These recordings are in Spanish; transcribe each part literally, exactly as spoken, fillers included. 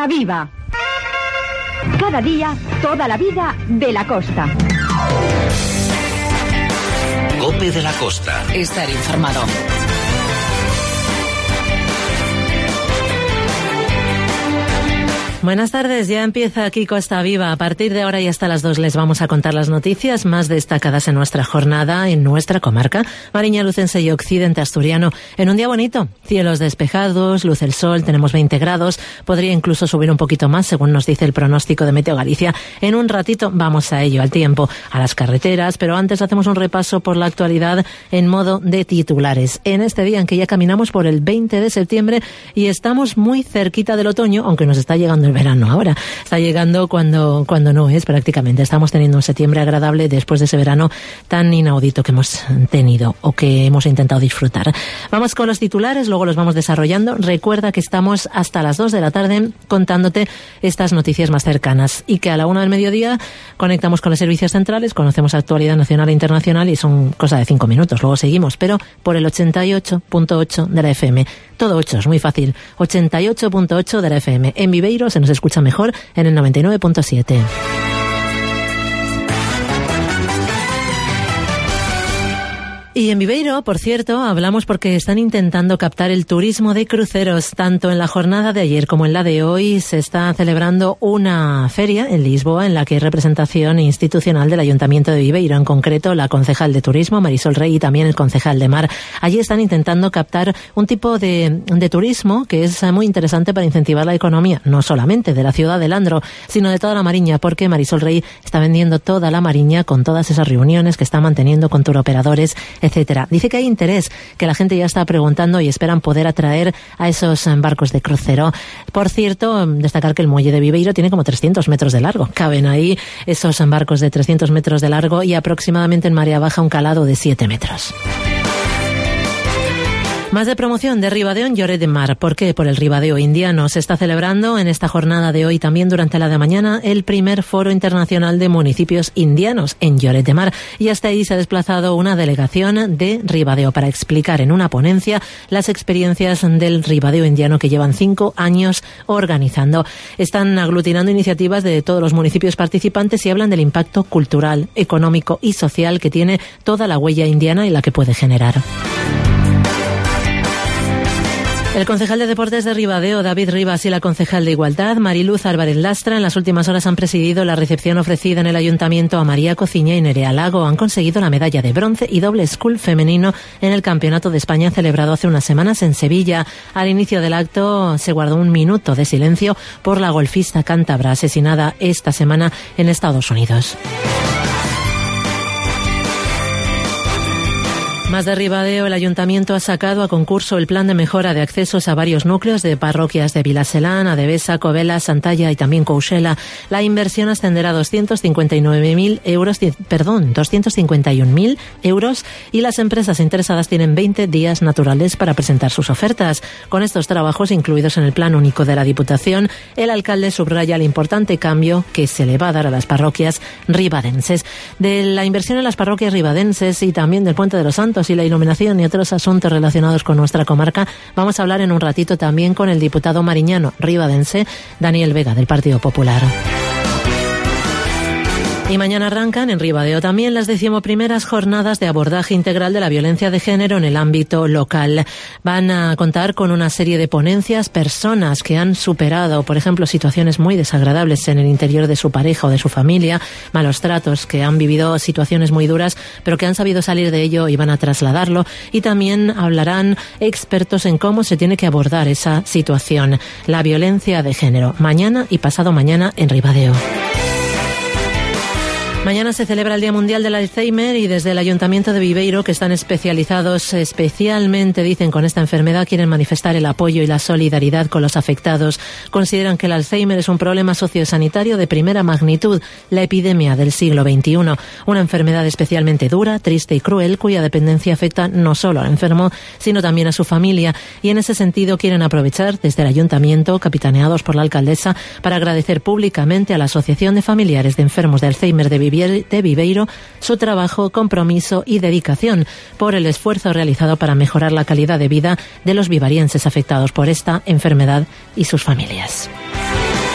Costa Viva. Cada día, toda la vida de la costa. COPE de la Costa. Estar informado. Buenas tardes, ya empieza aquí Costa Viva. A partir de ahora y hasta las dos les vamos a contar las noticias más destacadas en nuestra jornada, en nuestra comarca, Mariña Lucense y Occidente Asturiano. En un día bonito, cielos despejados, luce el sol, tenemos veinte grados, podría incluso subir un poquito más según nos dice el pronóstico de Meteo Galicia. En un ratito vamos a ello, al tiempo, a las carreteras, pero antes hacemos un repaso por la actualidad en modo de titulares. En este día en que ya caminamos por el veinte de septiembre y estamos muy cerquita del otoño, aunque nos está llegando el verano ahora. Está llegando cuando, cuando no es prácticamente. Estamos teniendo un septiembre agradable después de ese verano tan inaudito que hemos tenido o que hemos intentado disfrutar. Vamos con los titulares, luego los vamos desarrollando. Recuerda que estamos hasta las dos de la tarde contándote estas noticias más cercanas y que a la una del mediodía conectamos con los servicios centrales, conocemos actualidad nacional e internacional y son cosa de cinco minutos. Luego seguimos, pero por el ochenta y ocho punto ocho de la F M. Todo ocho, es muy fácil. ochenta y ocho punto ocho de la F M. En Viveiro se nos escucha mejor en el noventa y nueve punto siete. Y en Viveiro, por cierto, hablamos porque están intentando captar el turismo de cruceros. Tanto en la jornada de ayer como en la de hoy se está celebrando una feria en Lisboa en la que hay representación institucional del Ayuntamiento de Viveiro, en concreto la concejal de turismo, Marisol Rey, y también el concejal de mar. Allí están intentando captar un tipo de, de turismo que es muy interesante para incentivar la economía, no solamente de la ciudad de Landro, sino de toda la Mariña, porque Marisol Rey está vendiendo toda la Mariña con todas esas reuniones que está manteniendo con turoperadores, etcétera. Dice que hay interés, que la gente ya está preguntando y esperan poder atraer a esos barcos de crucero. Por cierto, destacar que el muelle de Viveiro tiene como trescientos metros de largo. Caben ahí esos barcos de trescientos metros de largo y aproximadamente en marea baja un calado de siete metros. Más de promoción de Ribadeo en Lloret de Mar. ¿Por qué? Por el Ribadeo indiano. Se está celebrando en esta jornada de hoy, también durante la de mañana, el primer Foro Internacional de Municipios Indianos en Lloret de Mar. Y hasta ahí se ha desplazado una delegación de Ribadeo para explicar en una ponencia las experiencias del Ribadeo indiano que llevan cinco años organizando. Están aglutinando iniciativas de todos los municipios participantes y hablan del impacto cultural, económico y social que tiene toda la huella indiana y la que puede generar. El concejal de Deportes de Ribadeo, David Rivas, y la concejal de Igualdad, Mariluz Álvarez Lastra, en las últimas horas han presidido la recepción ofrecida en el Ayuntamiento a María Cociña y Nerea Lago. Han conseguido la medalla de bronce y doble school femenino en el Campeonato de España celebrado hace unas semanas en Sevilla. Al inicio del acto se guardó un minuto de silencio por la golfista cántabra asesinada esta semana en Estados Unidos. Más de Ribadeo, el Ayuntamiento ha sacado a concurso el plan de mejora de accesos a varios núcleos de parroquias de Vilaselán, Adevesa, Covela, Santalla y también Couchela. La inversión ascenderá a doscientos cincuenta y nueve mil euros, perdón, doscientos cincuenta y un mil euros y las empresas interesadas tienen veinte días naturales para presentar sus ofertas. Con estos trabajos incluidos en el Plan Único de la Diputación, el alcalde subraya el importante cambio que se le va a dar a las parroquias ribadenses. De la inversión en las parroquias ribadenses y también del Puente de los Santos y la iluminación y otros asuntos relacionados con nuestra comarca, vamos a hablar en un ratito también con el diputado mariñano ribadense Daniel Vega del Partido Popular. Y mañana arrancan en Ribadeo también las decimoprimeras jornadas de abordaje integral de la violencia de género en el ámbito local. Van a contar con una serie de ponencias, personas que han superado, por ejemplo, situaciones muy desagradables en el interior de su pareja o de su familia, malos tratos, que han vivido situaciones muy duras, pero que han sabido salir de ello y van a trasladarlo. Y también hablarán expertos en cómo se tiene que abordar esa situación, la violencia de género, mañana y pasado mañana en Ribadeo. Mañana se celebra el Día Mundial del Alzheimer y desde el Ayuntamiento de Viveiro, que están especializados especialmente, dicen, con esta enfermedad, quieren manifestar el apoyo y la solidaridad con los afectados. Consideran que el Alzheimer es un problema sociosanitario de primera magnitud, la epidemia del siglo veintiuno. Una enfermedad especialmente dura, triste y cruel, cuya dependencia afecta no solo al enfermo, sino también a su familia. Y en ese sentido quieren aprovechar desde el Ayuntamiento, capitaneados por la alcaldesa, para agradecer públicamente a la Asociación de Familiares de Enfermos de Alzheimer de Viveiro de Viveiro su trabajo, compromiso y dedicación por el esfuerzo realizado para mejorar la calidad de vida de los vivarienses afectados por esta enfermedad y sus familias.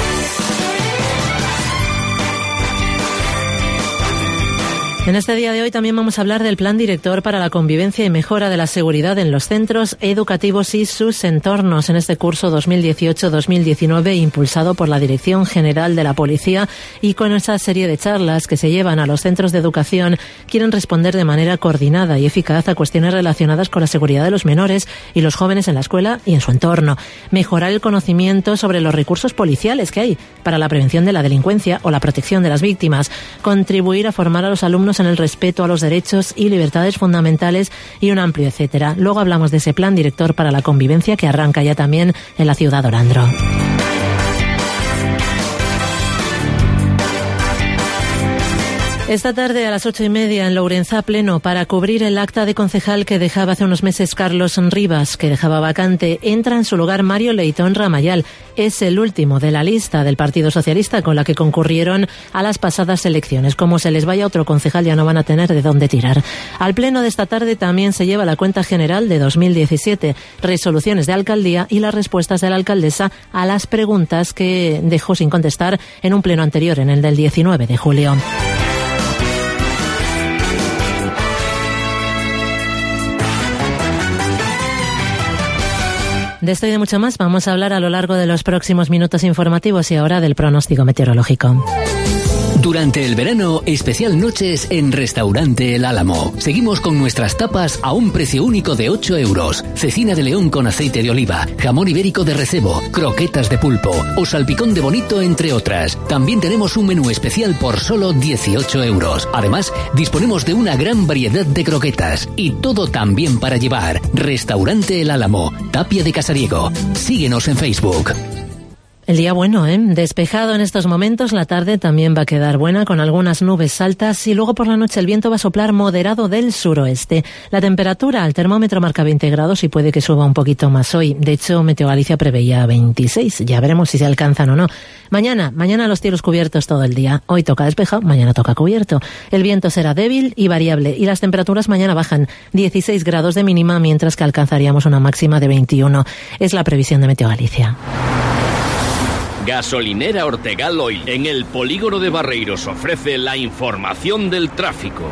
En este día de hoy también vamos a hablar del Plan Director para la Convivencia y Mejora de la Seguridad en los Centros Educativos y sus entornos en este curso dos mil dieciocho dos mil diecinueve, impulsado por la Dirección General de la Policía, y con esa serie de charlas que se llevan a los centros de educación quieren responder de manera coordinada y eficaz a cuestiones relacionadas con la seguridad de los menores y los jóvenes en la escuela y en su entorno, mejorar el conocimiento sobre los recursos policiales que hay para la prevención de la delincuencia o la protección de las víctimas, contribuir a formar a los alumnos en el respeto a los derechos y libertades fundamentales y un amplio etcétera. Luego hablamos de ese Plan Director para la Convivencia que arranca ya también en la ciudad de Orandro. Esta tarde a las ocho y media en Lourenzá pleno para cubrir el acta de concejal que dejaba hace unos meses Carlos Rivas, que dejaba vacante. Entra en su lugar Mario Leitón Ramayal. Es el último de la lista del Partido Socialista con la que concurrieron a las pasadas elecciones. Como se les vaya otro concejal ya no van a tener de dónde tirar. Al pleno de esta tarde también se lleva la cuenta general de dos mil diecisiete, resoluciones de alcaldía y las respuestas de la alcaldesa a las preguntas que dejó sin contestar en un pleno anterior, en el del diecinueve de julio. De esto y de mucho más vamos a hablar a lo largo de los próximos minutos informativos y ahora del pronóstico meteorológico. Durante el verano, especial noches en Restaurante El Álamo. Seguimos con nuestras tapas a un precio único de ocho euros. Cecina de león con aceite de oliva, jamón ibérico de recebo, croquetas de pulpo o salpicón de bonito, entre otras. También tenemos un menú especial por solo dieciocho euros. Además, disponemos de una gran variedad de croquetas y todo también para llevar. Restaurante El Álamo, Tapia de Casariego. Síguenos en Facebook. El día bueno, ¿eh? Despejado en estos momentos, la tarde también va a quedar buena con algunas nubes altas y luego por la noche el viento va a soplar moderado del suroeste. La temperatura, el termómetro marca veinte grados y puede que suba un poquito más hoy. De hecho, Meteo Galicia preveía veintiséis. Ya veremos si se alcanzan o no. Mañana, mañana los cielos cubiertos todo el día. Hoy toca despejado, mañana toca cubierto. El viento será débil y variable y las temperaturas mañana bajan dieciséis grados de mínima, mientras que alcanzaríamos una máxima de veintiuno. Es la previsión de Meteo Galicia. Gasolinera Ortegal Oil en el polígono de Barreiros ofrece la información del tráfico.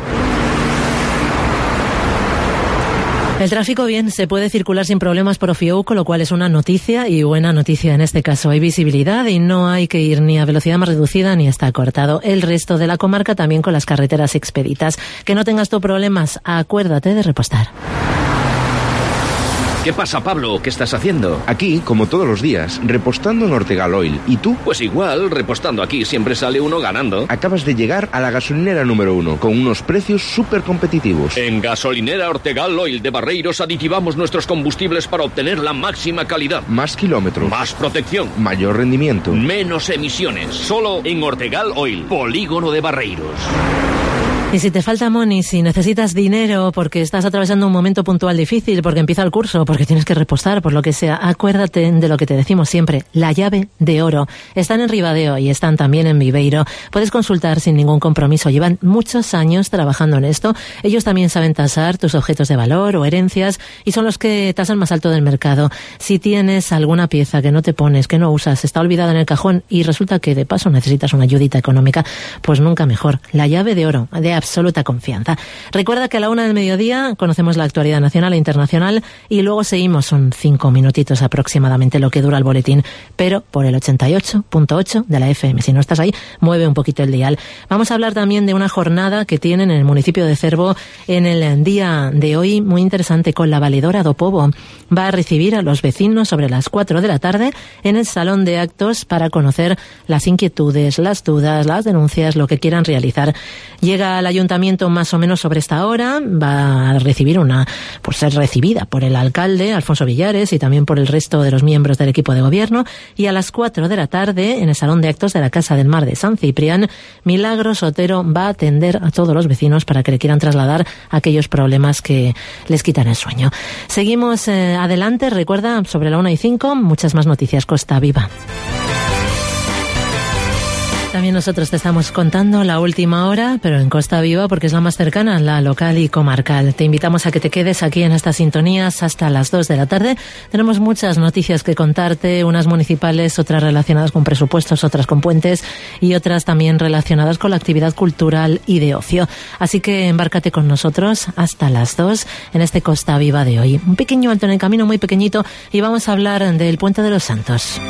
El tráfico bien, se puede circular sin problemas por Ofiuco, lo cual es una noticia y buena noticia en este caso. Hay visibilidad y no hay que ir ni a velocidad más reducida ni está cortado. El resto de la comarca también con las carreteras expeditas. Que no tengas tú problemas, acuérdate de repostar. ¿Qué pasa, Pablo? ¿Qué estás haciendo? Aquí, como todos los días, repostando en Ortegal Oil. ¿Y tú? Pues igual, repostando aquí siempre sale uno ganando. Acabas de llegar a la gasolinera número uno, con unos precios súper competitivos. En Gasolinera Ortegal Oil de Barreiros aditivamos nuestros combustibles para obtener la máxima calidad. Más kilómetros. Más protección. Mayor rendimiento. Menos emisiones. Solo en Ortegal Oil, polígono de Barreiros. Y si te falta money, si necesitas dinero porque estás atravesando un momento puntual difícil, porque empieza el curso, porque tienes que repostar, por lo que sea, acuérdate de lo que te decimos siempre, la llave de oro. Están en Ribadeo y están también en Viveiro. Puedes consultar sin ningún compromiso. Llevan muchos años trabajando en esto. Ellos también saben tasar tus objetos de valor o herencias y son los que tasan más alto del mercado. Si tienes alguna pieza que no te pones, que no usas, está olvidada en el cajón y resulta que de paso necesitas una ayudita económica, pues nunca mejor. La llave de oro, de absoluta confianza. Recuerda que a la una del mediodía conocemos la actualidad nacional e internacional y luego seguimos, son cinco minutitos aproximadamente lo que dura el boletín, pero por el ochenta y ocho punto ocho de la F M. Si no estás ahí, mueve un poquito el dial. Vamos a hablar también de una jornada que tienen en el municipio de Cervo en el día de hoy, muy interesante, con la valedora do Pobo. Va a recibir a los vecinos sobre las cuatro de la tarde en el salón de actos para conocer las inquietudes, las dudas, las denuncias, lo que quieran realizar. Llega al ayuntamiento más o menos sobre esta hora, va a recibir una, por ser recibida por el alcalde Alfonso Villares y también por el resto de los miembros del equipo de gobierno, y a las cuatro de la tarde en el salón de actos de la Casa del Mar de San Ciprián, Milagros Otero va a atender a todos los vecinos para que le quieran trasladar aquellos problemas que les quitan el sueño. Seguimos eh, adelante, recuerda, sobre la una y cinco, muchas más noticias Costa Viva. También nosotros te estamos contando la última hora, pero en Costa Viva, porque es la más cercana, la local y comarcal. Te invitamos a que te quedes aquí en estas sintonías hasta las dos de la tarde. Tenemos muchas noticias que contarte, unas municipales, otras relacionadas con presupuestos, otras con puentes y otras también relacionadas con la actividad cultural y de ocio. Así que embárcate con nosotros hasta las dos en este Costa Viva de hoy. Un pequeño alto en el camino, muy pequeñito, y vamos a hablar del Puente de los Santos.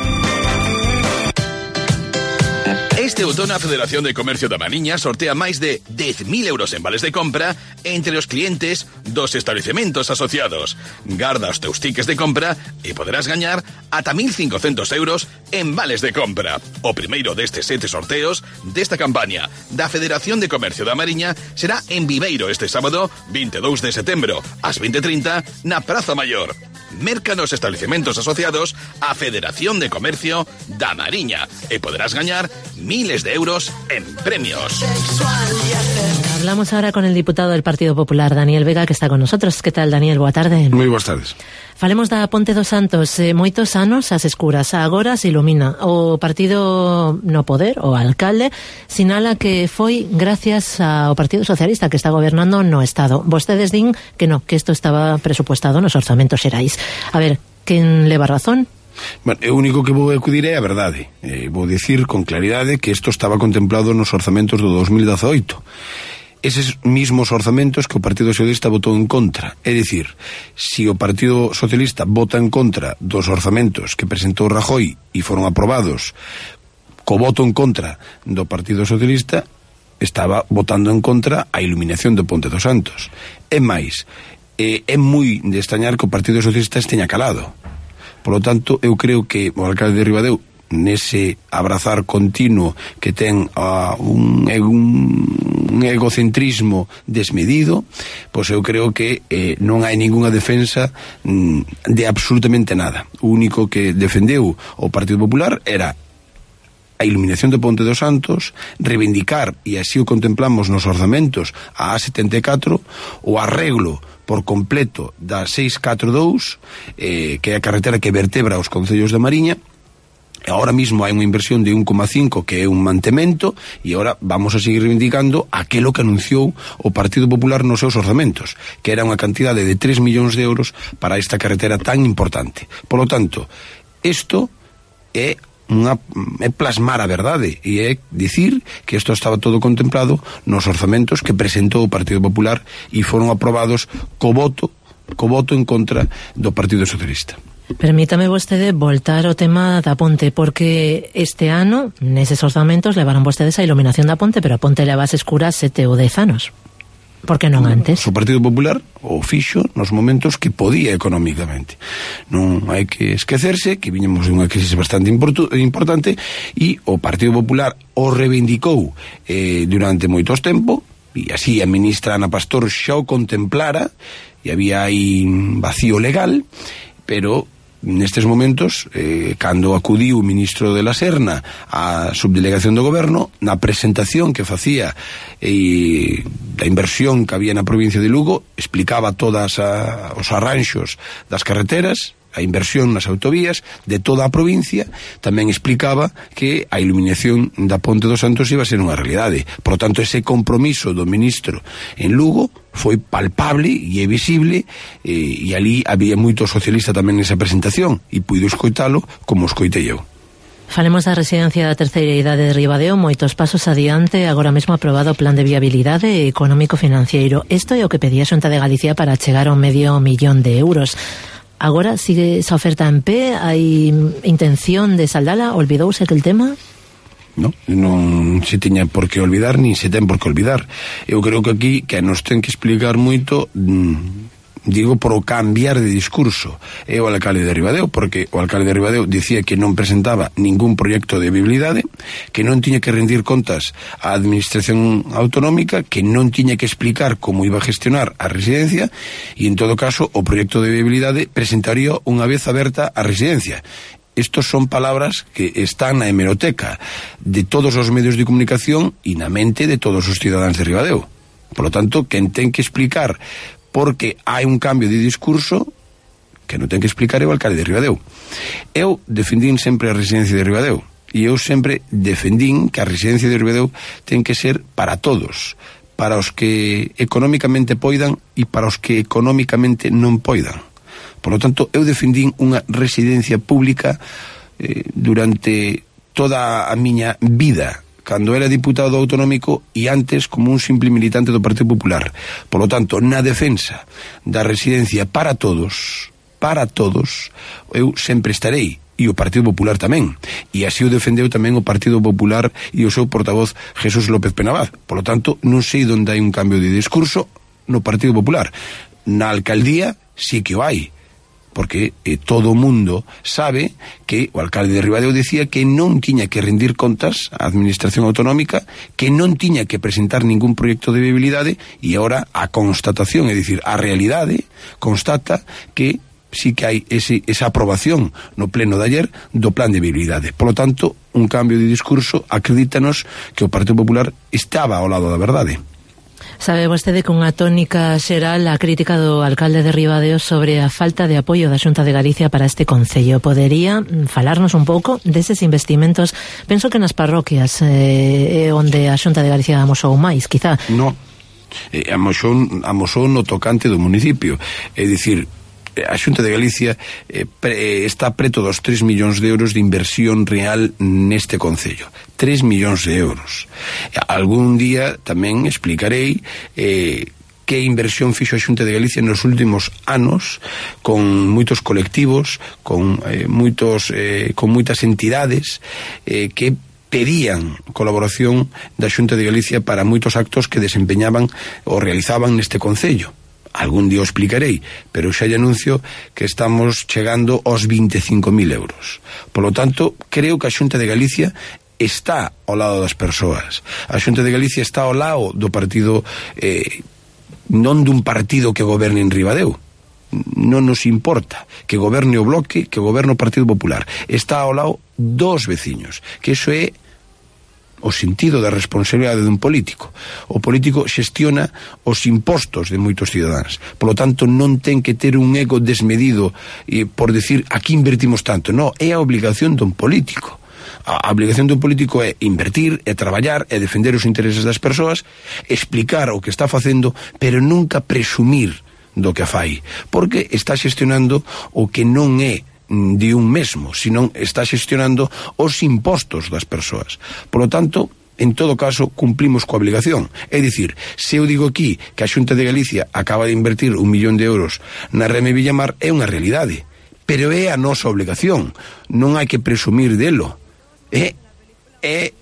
Este outono a Federación de Comercio da Mariña sortea máis de dez mil euros en vales de compra entre os clientes dos establecementos asociados. Garda os teus tickets de compra e poderás gañar ata mil cincocentos euros en vales de compra. O primeiro destes sete sorteos desta campaña da Federación de Comercio da Mariña será en Viveiro este sábado vinte e dous de setembro ás vinte e trinta na Praza Maior. Merca nos establecementos asociados á Federación de Comercio da Mariña e poderás gañar miles de euros en premios. Hablamos ahora con el diputado del Partido Popular, Daniel Vega, que está con nosotros. ¿Qué tal, Daniel? Boa tarde. Moi boas tardes. Falemos da Ponte dos Santos. Eh, moitos anos as escuras, agora se ilumina. O partido no poder, o alcalde, sinala que foi gracias ao Partido Socialista que está gobernando no Estado. Vostedes din que no, que isto estaba presupuestado nos orzamentos xerais. A ver, quen leva razón? Bueno, o único que vou acudir é a verdade. Eh, vou dicir con claridade que isto estaba contemplado nos orzamentos do dos mil dezoito. Eses mismos orzamentos que o Partido Socialista votou en contra. É dicir, se o Partido Socialista vota en contra dos orzamentos que presentou Rajoy e foron aprobados co voto en contra do Partido Socialista, estaba votando en contra a iluminación do Ponte dos Santos. É máis, é, é moi de extrañar que o Partido Socialista esteña calado. Por lo tanto, eu creo que o alcalde de Ribadeo, nese abrazar continuo que ten uh, un, un, un egocentrismo desmedido, pois eu creo que eh, non hai ningunha defensa mm, de absolutamente nada. O único que defendeu o Partido Popular era a iluminación do Ponte dos Santos, reivindicar, e así o contemplamos nos orzamentos, a A setenta e catro, o arreglo por completo da seiscentos catro e dous, eh, que é a carretera que vertebra os concellos da Mariña. Ahora mismo hai unha inversión de un coma cinco que é un mantemento, e agora vamos a seguir reivindicando aquelo que anunciou o Partido Popular nos seus orzamentos, que era unha cantidade de tres millóns de euros para esta carretera tan importante. Por lo tanto, isto é unha, é plasmar a verdade, e é dicir que isto estaba todo contemplado nos orzamentos que presentou o Partido Popular e foron aprobados co voto, co voto en contra do Partido Socialista. Permítame vostede voltar ao tema da ponte, porque este ano, neses orzamentos, levaron vostedes a iluminación da ponte, pero a ponte leva as escuras sete ou dez anos. Por que non antes? O Partido Popular o fixo nos momentos que podía económicamente. Non hai que esquecerse que viñemos de unha crisis bastante importante, e o Partido Popular o reivindicou eh, durante moitos tempo, e así a ministra Ana Pastor xa o contemplara, e había aí vacío legal, pero nestes momentos, eh, cando acudiu o ministro de la Serna á subdelegación do goberno, na presentación que facía eh, da inversión que había na provincia de Lugo, explicaba todas a, os arranxos das carreteras, a inversión nas autovías de toda a provincia. Tamén explicaba que a iluminación da Ponte dos Santos iba a ser unha realidade. Por lo tanto, ese compromiso do ministro en Lugo foi palpable e é visible, eh, e ali había moito socialista tamén nesa presentación, e puido escoitalo como escoitei eu. Falemos da residencia da terceira idade de Ribadeo, moitos pasos adiante, agora mesmo aprobado o plan de viabilidade económico-financiero. Isto é o que pedía a Xunta de Galicia para chegar ao medio millón de euros. Agora sigue esa oferta en pé? Hai intención de saldala? Olvidouse aquel tema? No, non se tiña por que olvidar, nin se ten por que olvidar. Eu creo que aquí que nos ten que explicar moito, digo, por o cambiar de discurso, é o alcalde de Ribadeo, porque o alcalde de Ribadeo dicía que non presentaba ningún proxecto de viabilidade, que non tiña que rendir contas á administración autonómica, que non tiña que explicar como iba a gestionar a residencia, e en todo caso o proxecto de viabilidade presentaría unha vez aberta a residencia. Estos son palabras que están na hemeroteca de todos os medios de comunicación e na mente de todos os cidadáns de Ribadeo. Por lo tanto, quen ten que explicar porque hai un cambio de discurso, que non ten que explicar é o alcalde de Ribadeo. Eu defendín sempre a residencia de Ribadeo, E eu sempre defendín que a residencia de Ribadeo ten que ser para todos, para os que económicamente poidan e para os que económicamente non poidan. Por lo tanto, eu defendín unha residencia pública eh, durante toda a miña vida, cando era diputado autonómico e antes como un simple militante do Partido Popular. Por lo tanto, na defensa da residencia para todos, para todos, eu sempre estarei. E o Partido Popular tamén. E así o defendeu tamén o Partido Popular e o seu portavoz Jesús López Penabaz. Por lo tanto, non sei onde hai un cambio de discurso no Partido Popular. Na alcaldía sí que o hai, porque eh, todo o mundo sabe que o alcalde de Ribadeo decía que non tiña que rendir contas á administración autonómica, que non tiña que presentar ningún proxecto de viabilidade, e agora a constatación, é dicir, a realidade constata que sí que hai ese, esa aprobación no pleno de ayer do plan de viabilidade. Por lo tanto, un cambio de discurso acredítanos que o Partido Popular estaba ao lado da verdade. Sabe vostede que unha tónica xeral a crítica do alcalde de Ribadeo sobre a falta de apoio da Xunta de Galicia para este concello. Podería falarnos un pouco deses investimentos? Penso que nas parroquias eh, onde a Xunta de Galicia amosou máis, quizá. No, eh, amosou, amosou no tocante do municipio. É dicir, a Xunta de Galicia eh, pre, está preto dos tres millóns de euros de inversión real neste concello. tres millóns de euros. Algún día tamén explicarei eh, que inversión fixo a Xunta de Galicia nos últimos anos con moitos colectivos, con eh, moitos eh, con moitas entidades eh, que pedían colaboración da Xunta de Galicia para moitos actos que desempeñaban ou realizaban neste concello. Algún día o explicarei, pero xa lle anuncio que estamos chegando aos veinticinco mil euros. Por lo tanto, creo que a Xunta de Galicia está ao lado das persoas. A Xunta de Galicia está ao lado do partido, eh, non dun partido que goberne en Ribadeo. Non nos importa que goberne o Bloque, que goberne o Partido Popular. Está ao lado dos veciños, que iso é o sentido da responsabilidade dun político. O político xestiona os impostos de moitos cidadáns. Por lo tanto, non ten que ter un ego desmedido e por decir, aquí invertimos tanto. Non, é a obligación dun político. A obligación dun político é invertir, é traballar, é defender os intereses das persoas, explicar o que está facendo, pero nunca presumir do que fai, porque está xestionando o que non é de un mesmo, senón está xestionando os impostos das persoas. Por lo tanto, en todo caso, cumplimos coa obligación. É dicir, se eu digo aquí que a Xunta de Galicia acaba de invertir un millón de euros na Reme Villamar, é unha realidade, pero é a nosa obligación. Non hai que presumir delo. É, é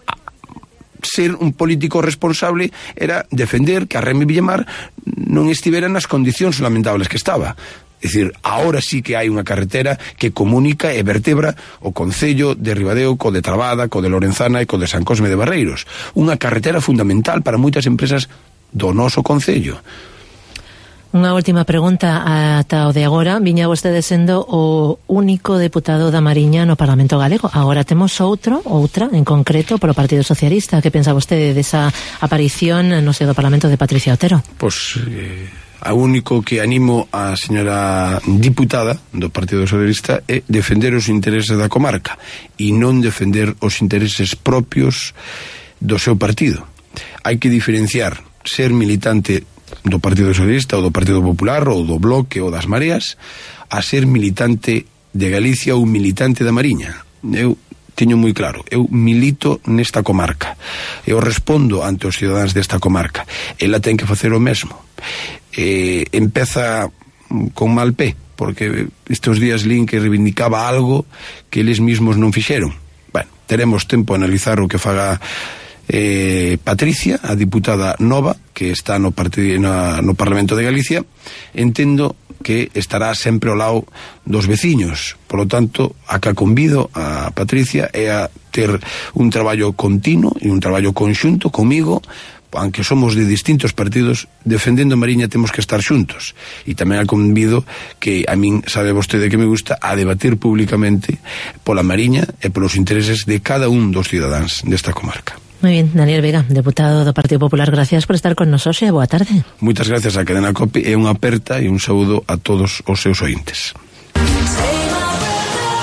ser un político responsable era defender que a Reme Villamar non estivera nas condicións lamentables que estaba. É dicir, agora sí que hai unha carretera que comunica e vertebra o concello de Ribadeo co de Trabada, co de Lorenzana e co de San Cosme de Barreiros. Unha carretera fundamental para moitas empresas do noso concello. Unha última pregunta ata o de agora. Viña vostede sendo o único deputado da Mariña no Parlamento Galego. Agora temos outro, outra, en concreto, pro Partido Socialista. Que pensa vostede desa aparición no seo do Parlamento de Patricia Otero? Pois... Eh... A único que animo a señora diputada do Partido Socialista é defender os intereses da comarca e non defender os intereses propios do seu partido. Hai que diferenciar ser militante do Partido Socialista ou do Partido Popular ou do Bloque ou das Mareas a ser militante de Galicia ou militante da Mariña. Eu teño moi claro, eu milito nesta comarca, eu respondo ante os cidadáns desta comarca, ela ten que facer o mesmo. Eh, empeza con mal pé, porque estes días lín que reivindicaba algo que eles mismos non fixeron. Bueno, teremos tempo a analizar o que faga eh, Patricia, a diputada nova que está no, partido, na, no Parlamento de Galicia. Entendo que estará sempre ao lado dos veciños, por lo tanto a que convido a Patricia é a ter un traballo continuo e un traballo conxunto comigo, aunque somos de distintos partidos, defendendo a Mariña temos que estar xuntos. E tamén a convido que a min, sabe vostede que me gusta, a debatir públicamente pola Mariña e polos intereses de cada un dos cidadáns desta comarca. Moi bien, Daniel Vega, deputado do Partido Popular, gracias por estar con nos hoxe e boa tarde. Moitas gracias a Cadena Cope e unha aperta e un saúdo a todos os seus ointes.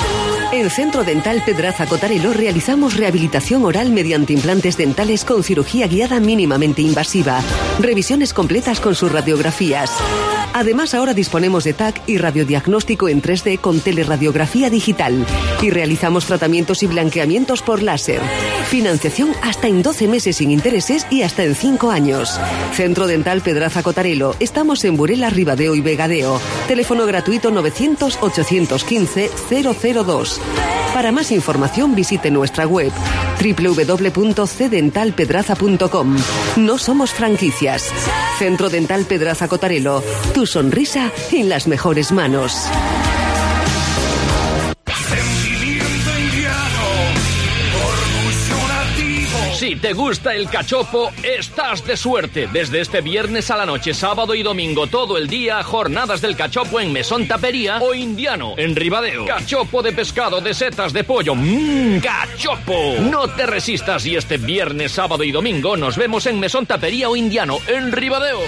En Centro Dental Pedraza Cotarelo realizamos rehabilitación oral mediante implantes dentales con cirugía guiada mínimamente invasiva, revisiones completas con sus radiografías. Además, ahora disponemos de T A C y radiodiagnóstico en tres D con teleradiografía digital y realizamos tratamientos y blanqueamientos por láser. Financiación hasta en doce meses sin intereses y hasta en cinco años. Centro Dental Pedraza Cotarelo. Estamos en Burela, Ribadeo y Vegadeo. Teléfono gratuito novecientos, ochocientos quince, cero cero dos. Para más información visite nuestra web doble u doble u doble u punto c dental pedraza punto com. No somos franquicias. Centro Dental Pedraza Cotarelo. Tu sonrisa en las mejores manos. Si te gusta el cachopo, estás de suerte. Desde este viernes a la noche, sábado y domingo, todo el día, jornadas del cachopo en Mesón Tapería o Indiano, en Ribadeo. Cachopo de pescado, de setas, de pollo. ¡Mmm, cachopo! No te resistas y este viernes, sábado y domingo nos vemos en Mesón Tapería o Indiano, en Ribadeo.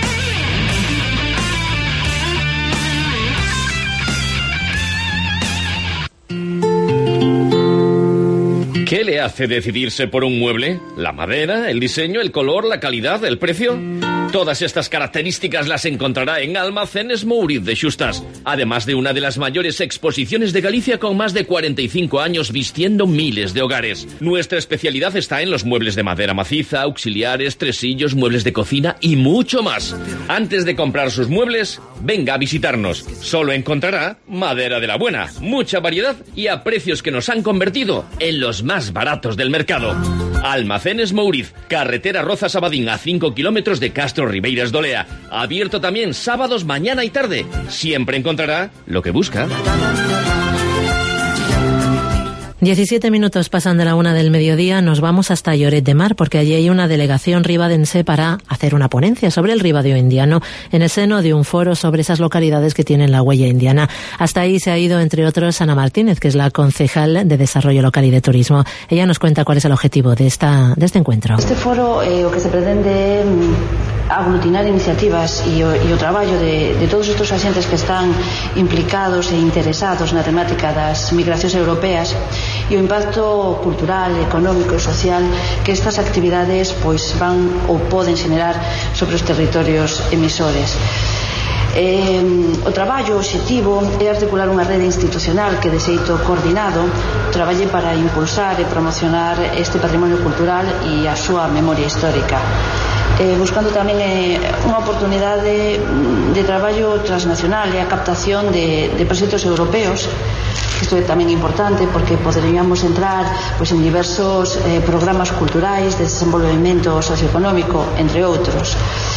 ¿Qué le hace decidirse por un mueble? ¿La madera, el diseño, el color, la calidad, el precio? Todas estas características las encontrará en Almacenes Mouriz de Xustas, además de una de las mayores exposiciones de Galicia con más de cuarenta y cinco años vistiendo miles de hogares. Nuestra especialidad está en los muebles de madera maciza, auxiliares, tresillos, muebles de cocina y mucho más. Antes de comprar sus muebles, venga a visitarnos. Solo encontrará madera de la buena, mucha variedad y a precios que nos han convertido en los más baratos del mercado. Almacenes Mouriz, carretera Rozas Abadín, a cinco kilómetros de Castro Ribeiras de Olea. Abierto también sábados, mañana y tarde. Siempre encontrará lo que busca. diecisiete minutos pasan de la una del mediodía, nos vamos hasta Lloret de Mar porque allí hay una delegación ribadense para hacer una ponencia sobre el Ribadeo indiano en el seno de un foro sobre esas localidades que tienen la huella indiana. Hasta ahí se ha ido, entre otros, Ana Martínez, que es la concejal de Desarrollo Local y de Turismo. Ella nos cuenta cuál es el objetivo de esta de este encuentro. Este foro, eh, o que se pretende aglutinar iniciativas e o, e o traballo de, de todos estos axentes que están implicados e interesados na temática das migracións europeas e o impacto cultural, económico e social que estas actividades pois van ou poden xenerar sobre os territorios emisores. Eh, o traballo obxectivo é articular unha rede institucional que de xeito coordinado traballe para impulsar e promocionar este patrimonio cultural e a súa memoria histórica, eh, buscando tamén eh, unha oportunidade de traballo transnacional e a captación de, de proxectos europeos. Isto é tamén importante porque poderíamos entrar pois, en diversos eh, programas culturais de desenvolvemento socioeconómico, entre outros.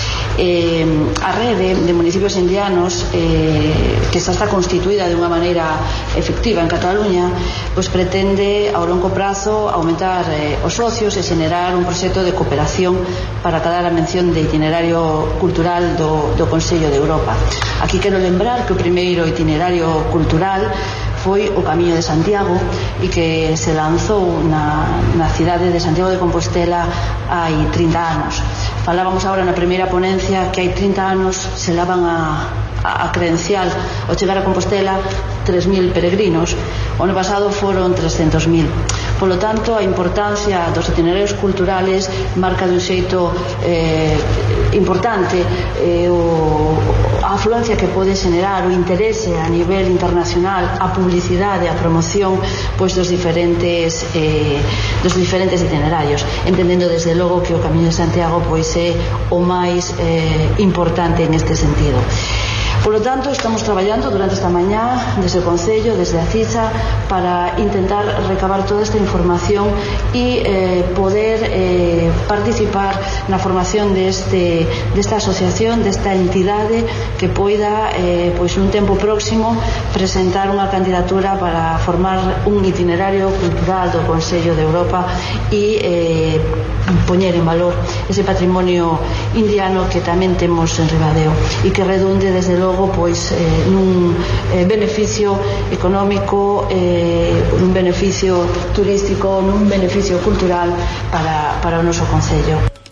Eh, a rede de municipios indianos eh, que xa está constituída de unha maneira efectiva en Cataluña pois pretende ao longo prazo aumentar eh, os socios e xenerar un proxecto de cooperación para acadar a mención de itinerario cultural do, do Consello de Europa. Aquí quero lembrar que o primeiro itinerario cultural foi o Camiño de Santiago e que se lanzou na, na cidade de Santiago de Compostela hai trinta anos. Falábamos agora na primeira ponencia que hai trinta anos se lavan a, a, a credencial ao chegar a Compostela tres mil peregrinos. O ano pasado foron trescentos mil. Por lo tanto, a importancia dos itinerarios culturales marca de un xeito eh, importante eh, o, a afluencia que pode xenerar o interese a nivel internacional, a publicidade, a promoción pois dos diferentes eh, dos diferentes itinerarios, entendendo desde logo que o Camiño de Santiago pois é o máis eh, importante en este sentido. Por lo tanto, estamos traballando durante esta mañá desde o Concello, desde a CISA, para intentar recabar toda esta información e eh, poder eh, participar na formación deste, desta asociación, desta entidade que poida, eh, pois nun tempo próximo, presentar unha candidatura para formar un itinerario cultural do Consello de Europa e eh, poñer en valor ese patrimonio indiano que tamén temos en Ribadeo e que redunde desde logo pois eh, nun eh, beneficio económico, eh, nun beneficio turístico, nun beneficio cultural para, para o noso Concello.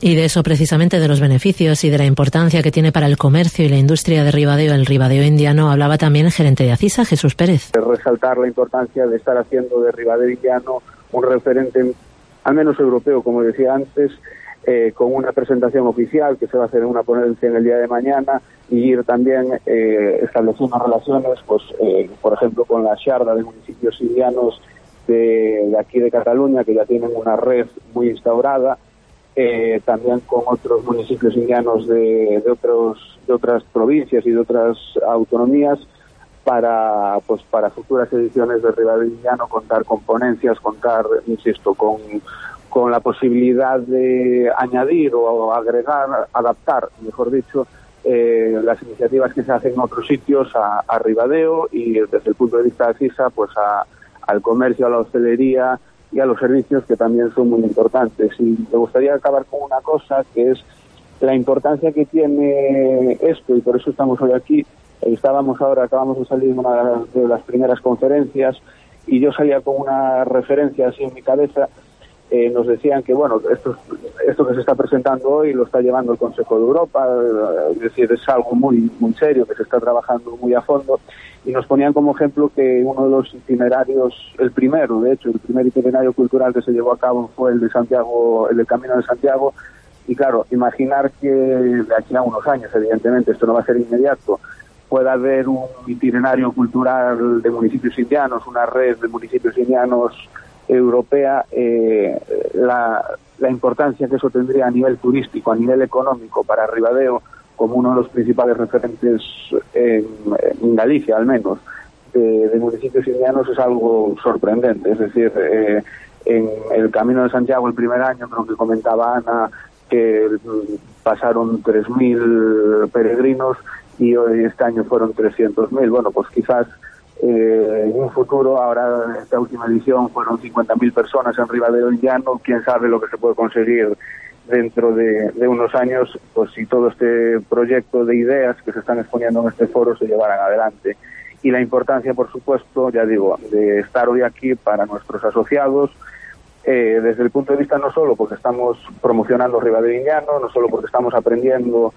Y de eso precisamente, de los beneficios y de la importancia que tiene para el comercio y la industria de Ribadeo, el Ribadeo Indiano, hablaba también el gerente de ACISA, Jesús Pérez. Resaltar la importancia de estar haciendo de Ribadeo Indiano un referente, al menos europeo, como decía antes, eh, con una presentación oficial que se va a hacer en una ponencia en el día de mañana, y ir también eh, estableciendo relaciones, pues eh, por ejemplo, con la Xarda de municipios indianos de, de aquí de Cataluña, que ya tienen una red muy instaurada, eh, también con otros municipios indianos de, de otros de otras provincias y de otras autonomías, para pues para futuras ediciones de Ribadeo Indiano contar con ponencias, contar, insisto, con con la posibilidad de añadir o agregar, adaptar, mejor dicho, eh, las iniciativas que se hacen en otros sitios a, a Ribadeo, y desde el punto de vista de ACISA, pues a, al comercio, a la hostelería y a los servicios, que también son muy importantes. Y me gustaría acabar con una cosa, que es la importancia que tiene esto, y por eso estamos hoy aquí. Estábamos ahora, acabamos de salir de una de las primeras conferencias, y yo salía con una referencia así en mi cabeza. Eh, nos decían que, bueno, esto, esto que se está presentando hoy lo está llevando el Consejo de Europa, es decir, es algo muy muy serio, que se está trabajando muy a fondo, y nos ponían como ejemplo que uno de los itinerarios, el primero, de hecho, el primer itinerario cultural que se llevó a cabo fue el de Santiago, el del Camino de Santiago, y claro, imaginar que de aquí a unos años, evidentemente, esto no va a ser inmediato, pueda haber un itinerario cultural de municipios indianos, una red de municipios indianos europea, eh, la, la importancia que eso tendría a nivel turístico, a nivel económico para Ribadeo, como uno de los principales referentes en, en Galicia, al menos, de, de municipios indianos, es algo sorprendente. Es decir, eh, en el Camino de Santiago, el primer año, creo que comentaba Ana, que pasaron tres mil peregrinos, y hoy este año fueron trescientos mil. Bueno, pues quizás Eh, en un futuro, ahora en esta última edición fueron cincuenta mil personas en Ribadeo Indiano, quién sabe lo que se puede conseguir dentro de, de unos años, pues si todo este proyecto de ideas que se están exponiendo en este foro se llevaran adelante. Y la importancia, por supuesto, ya digo, de estar hoy aquí para nuestros asociados, eh, desde el punto de vista no solo porque estamos promocionando Ribadeo Indiano, no solo porque estamos aprendiendo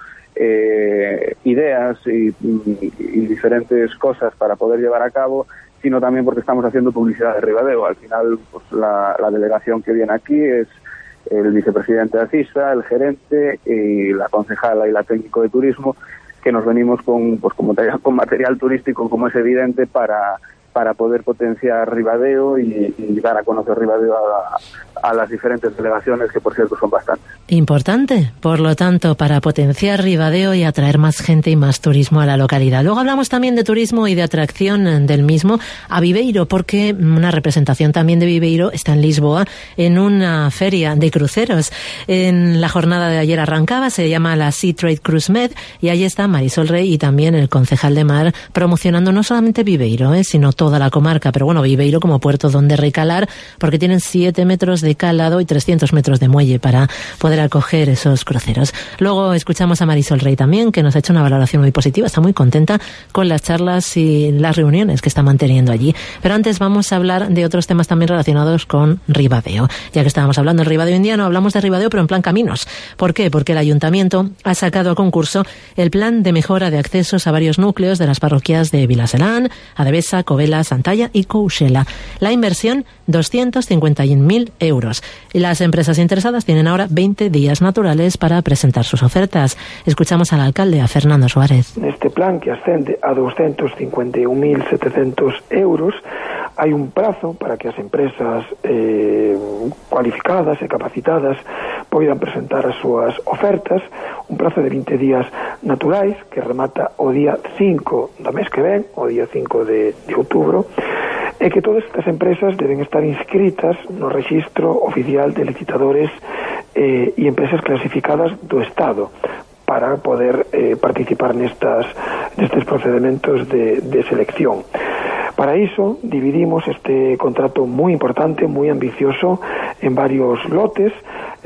Eh, ideas y, y, y diferentes cosas para poder llevar a cabo, sino también porque estamos haciendo publicidad de Ribadeo. Al final, pues la, la delegación que viene aquí es el vicepresidente de ACISA, el gerente y la concejala y la técnico de turismo, que nos venimos con pues con material, con material turístico, como es evidente, para para poder potenciar Ribadeo y, y dar a conocer Ribadeo a, a las diferentes delegaciones, que por cierto son bastantes. Importante, por lo tanto, para potenciar Ribadeo y atraer más gente y más turismo a la localidad. Luego hablamos también de turismo y de atracción del mismo a Viveiro, porque una representación también de Viveiro está en Lisboa, en una feria de cruceros. En la jornada de ayer arrancaba, se llama la Sea Trade Cruise Med, y allí está Marisol Rey y también el concejal de Mar promocionando no solamente Viveiro, eh, sino todo toda la comarca, pero bueno, Viveiro como puerto donde recalar, porque tienen siete metros de calado y trescientos metros de muelle para poder acoger esos cruceros. Luego escuchamos a Marisol Rey también, que nos ha hecho una valoración muy positiva, está muy contenta con las charlas y las reuniones que está manteniendo allí. Pero antes vamos a hablar de otros temas también relacionados con Ribadeo. Ya que estábamos hablando del Ribadeo Indiano, hablamos de Ribadeo, pero en plan caminos. ¿Por qué? Porque el Ayuntamiento ha sacado a concurso el plan de mejora de accesos a varios núcleos de las parroquias de Vilaselán, Adevesa, Covela, Santalla y Couchela. La inversión, doscientos cincuenta y un mil euros. Y las empresas interesadas tienen ahora veinte días naturales para presentar sus ofertas. Escuchamos al alcalde, a Fernando Suárez. Neste plan, que ascende a doscientos cincuenta y un mil setecientos euros, hai un prazo para que as empresas eh, cualificadas e capacitadas poidan presentar as súas ofertas, un prazo de vinte días naturais que remata o día cinco do mes que ven, o día cinco de, de outubro, e que todas estas empresas deben estar inscritas no rexistro oficial de licitadores eh, e empresas clasificadas do Estado para poder eh, participar nestas, nestes procedementos de, de selección. Para iso, dividimos este contrato moi importante, moi ambicioso, en varios lotes,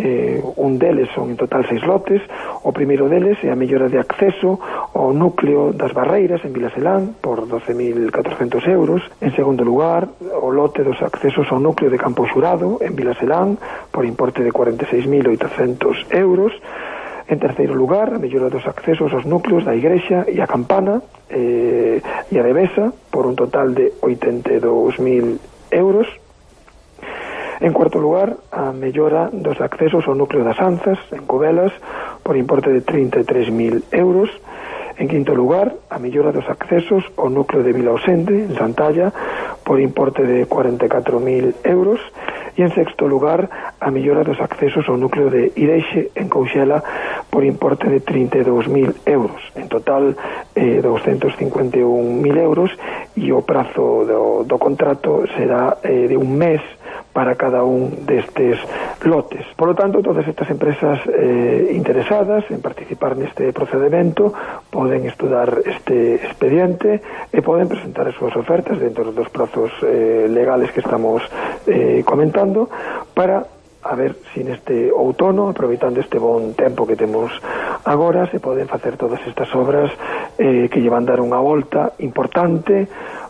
eh, un deles son en total seis lotes. O primeiro deles é a mellora de acceso ao núcleo das Barreiras en Vilaselán por doce mil catrocentos euros. En segundo lugar, o lote dos accesos ao núcleo de Campo Xurado en Vilaselán por importe de cuarenta e seis mil oitocentos euros. En terceiro lugar, a mellora dos accesos aos núcleos da Igrexa e a Campana eh, e a Devesa por un total de oitenta e dous mil euros. En cuarto lugar, a mellora dos accesos ao núcleo das Anzas en Covelas por importe de trinta e tres mil euros. En quinto lugar, a mellora dos accesos ao núcleo de Vilaosende en Santalla por importe de cuarenta e catro mil euros. E en sexto lugar, a mellora dos accesos ao núcleo de Ireixe en Couxela por importe de trinta e dous mil euros. En total, eh, douscentos cincuenta e un mil euros, e o prazo do, do contrato será eh, de un mes para cada un destes lotes. Por lo tanto, todas estas empresas eh, interesadas en participar neste procedimento poden estudar este expediente e poden presentar as súas ofertas dentro dos prazos eh, legales que estamos eh, comentando para a ver si neste outono, aproveitando este bon tempo que temos agora, se poden facer todas estas obras eh, que llevan dar unha volta importante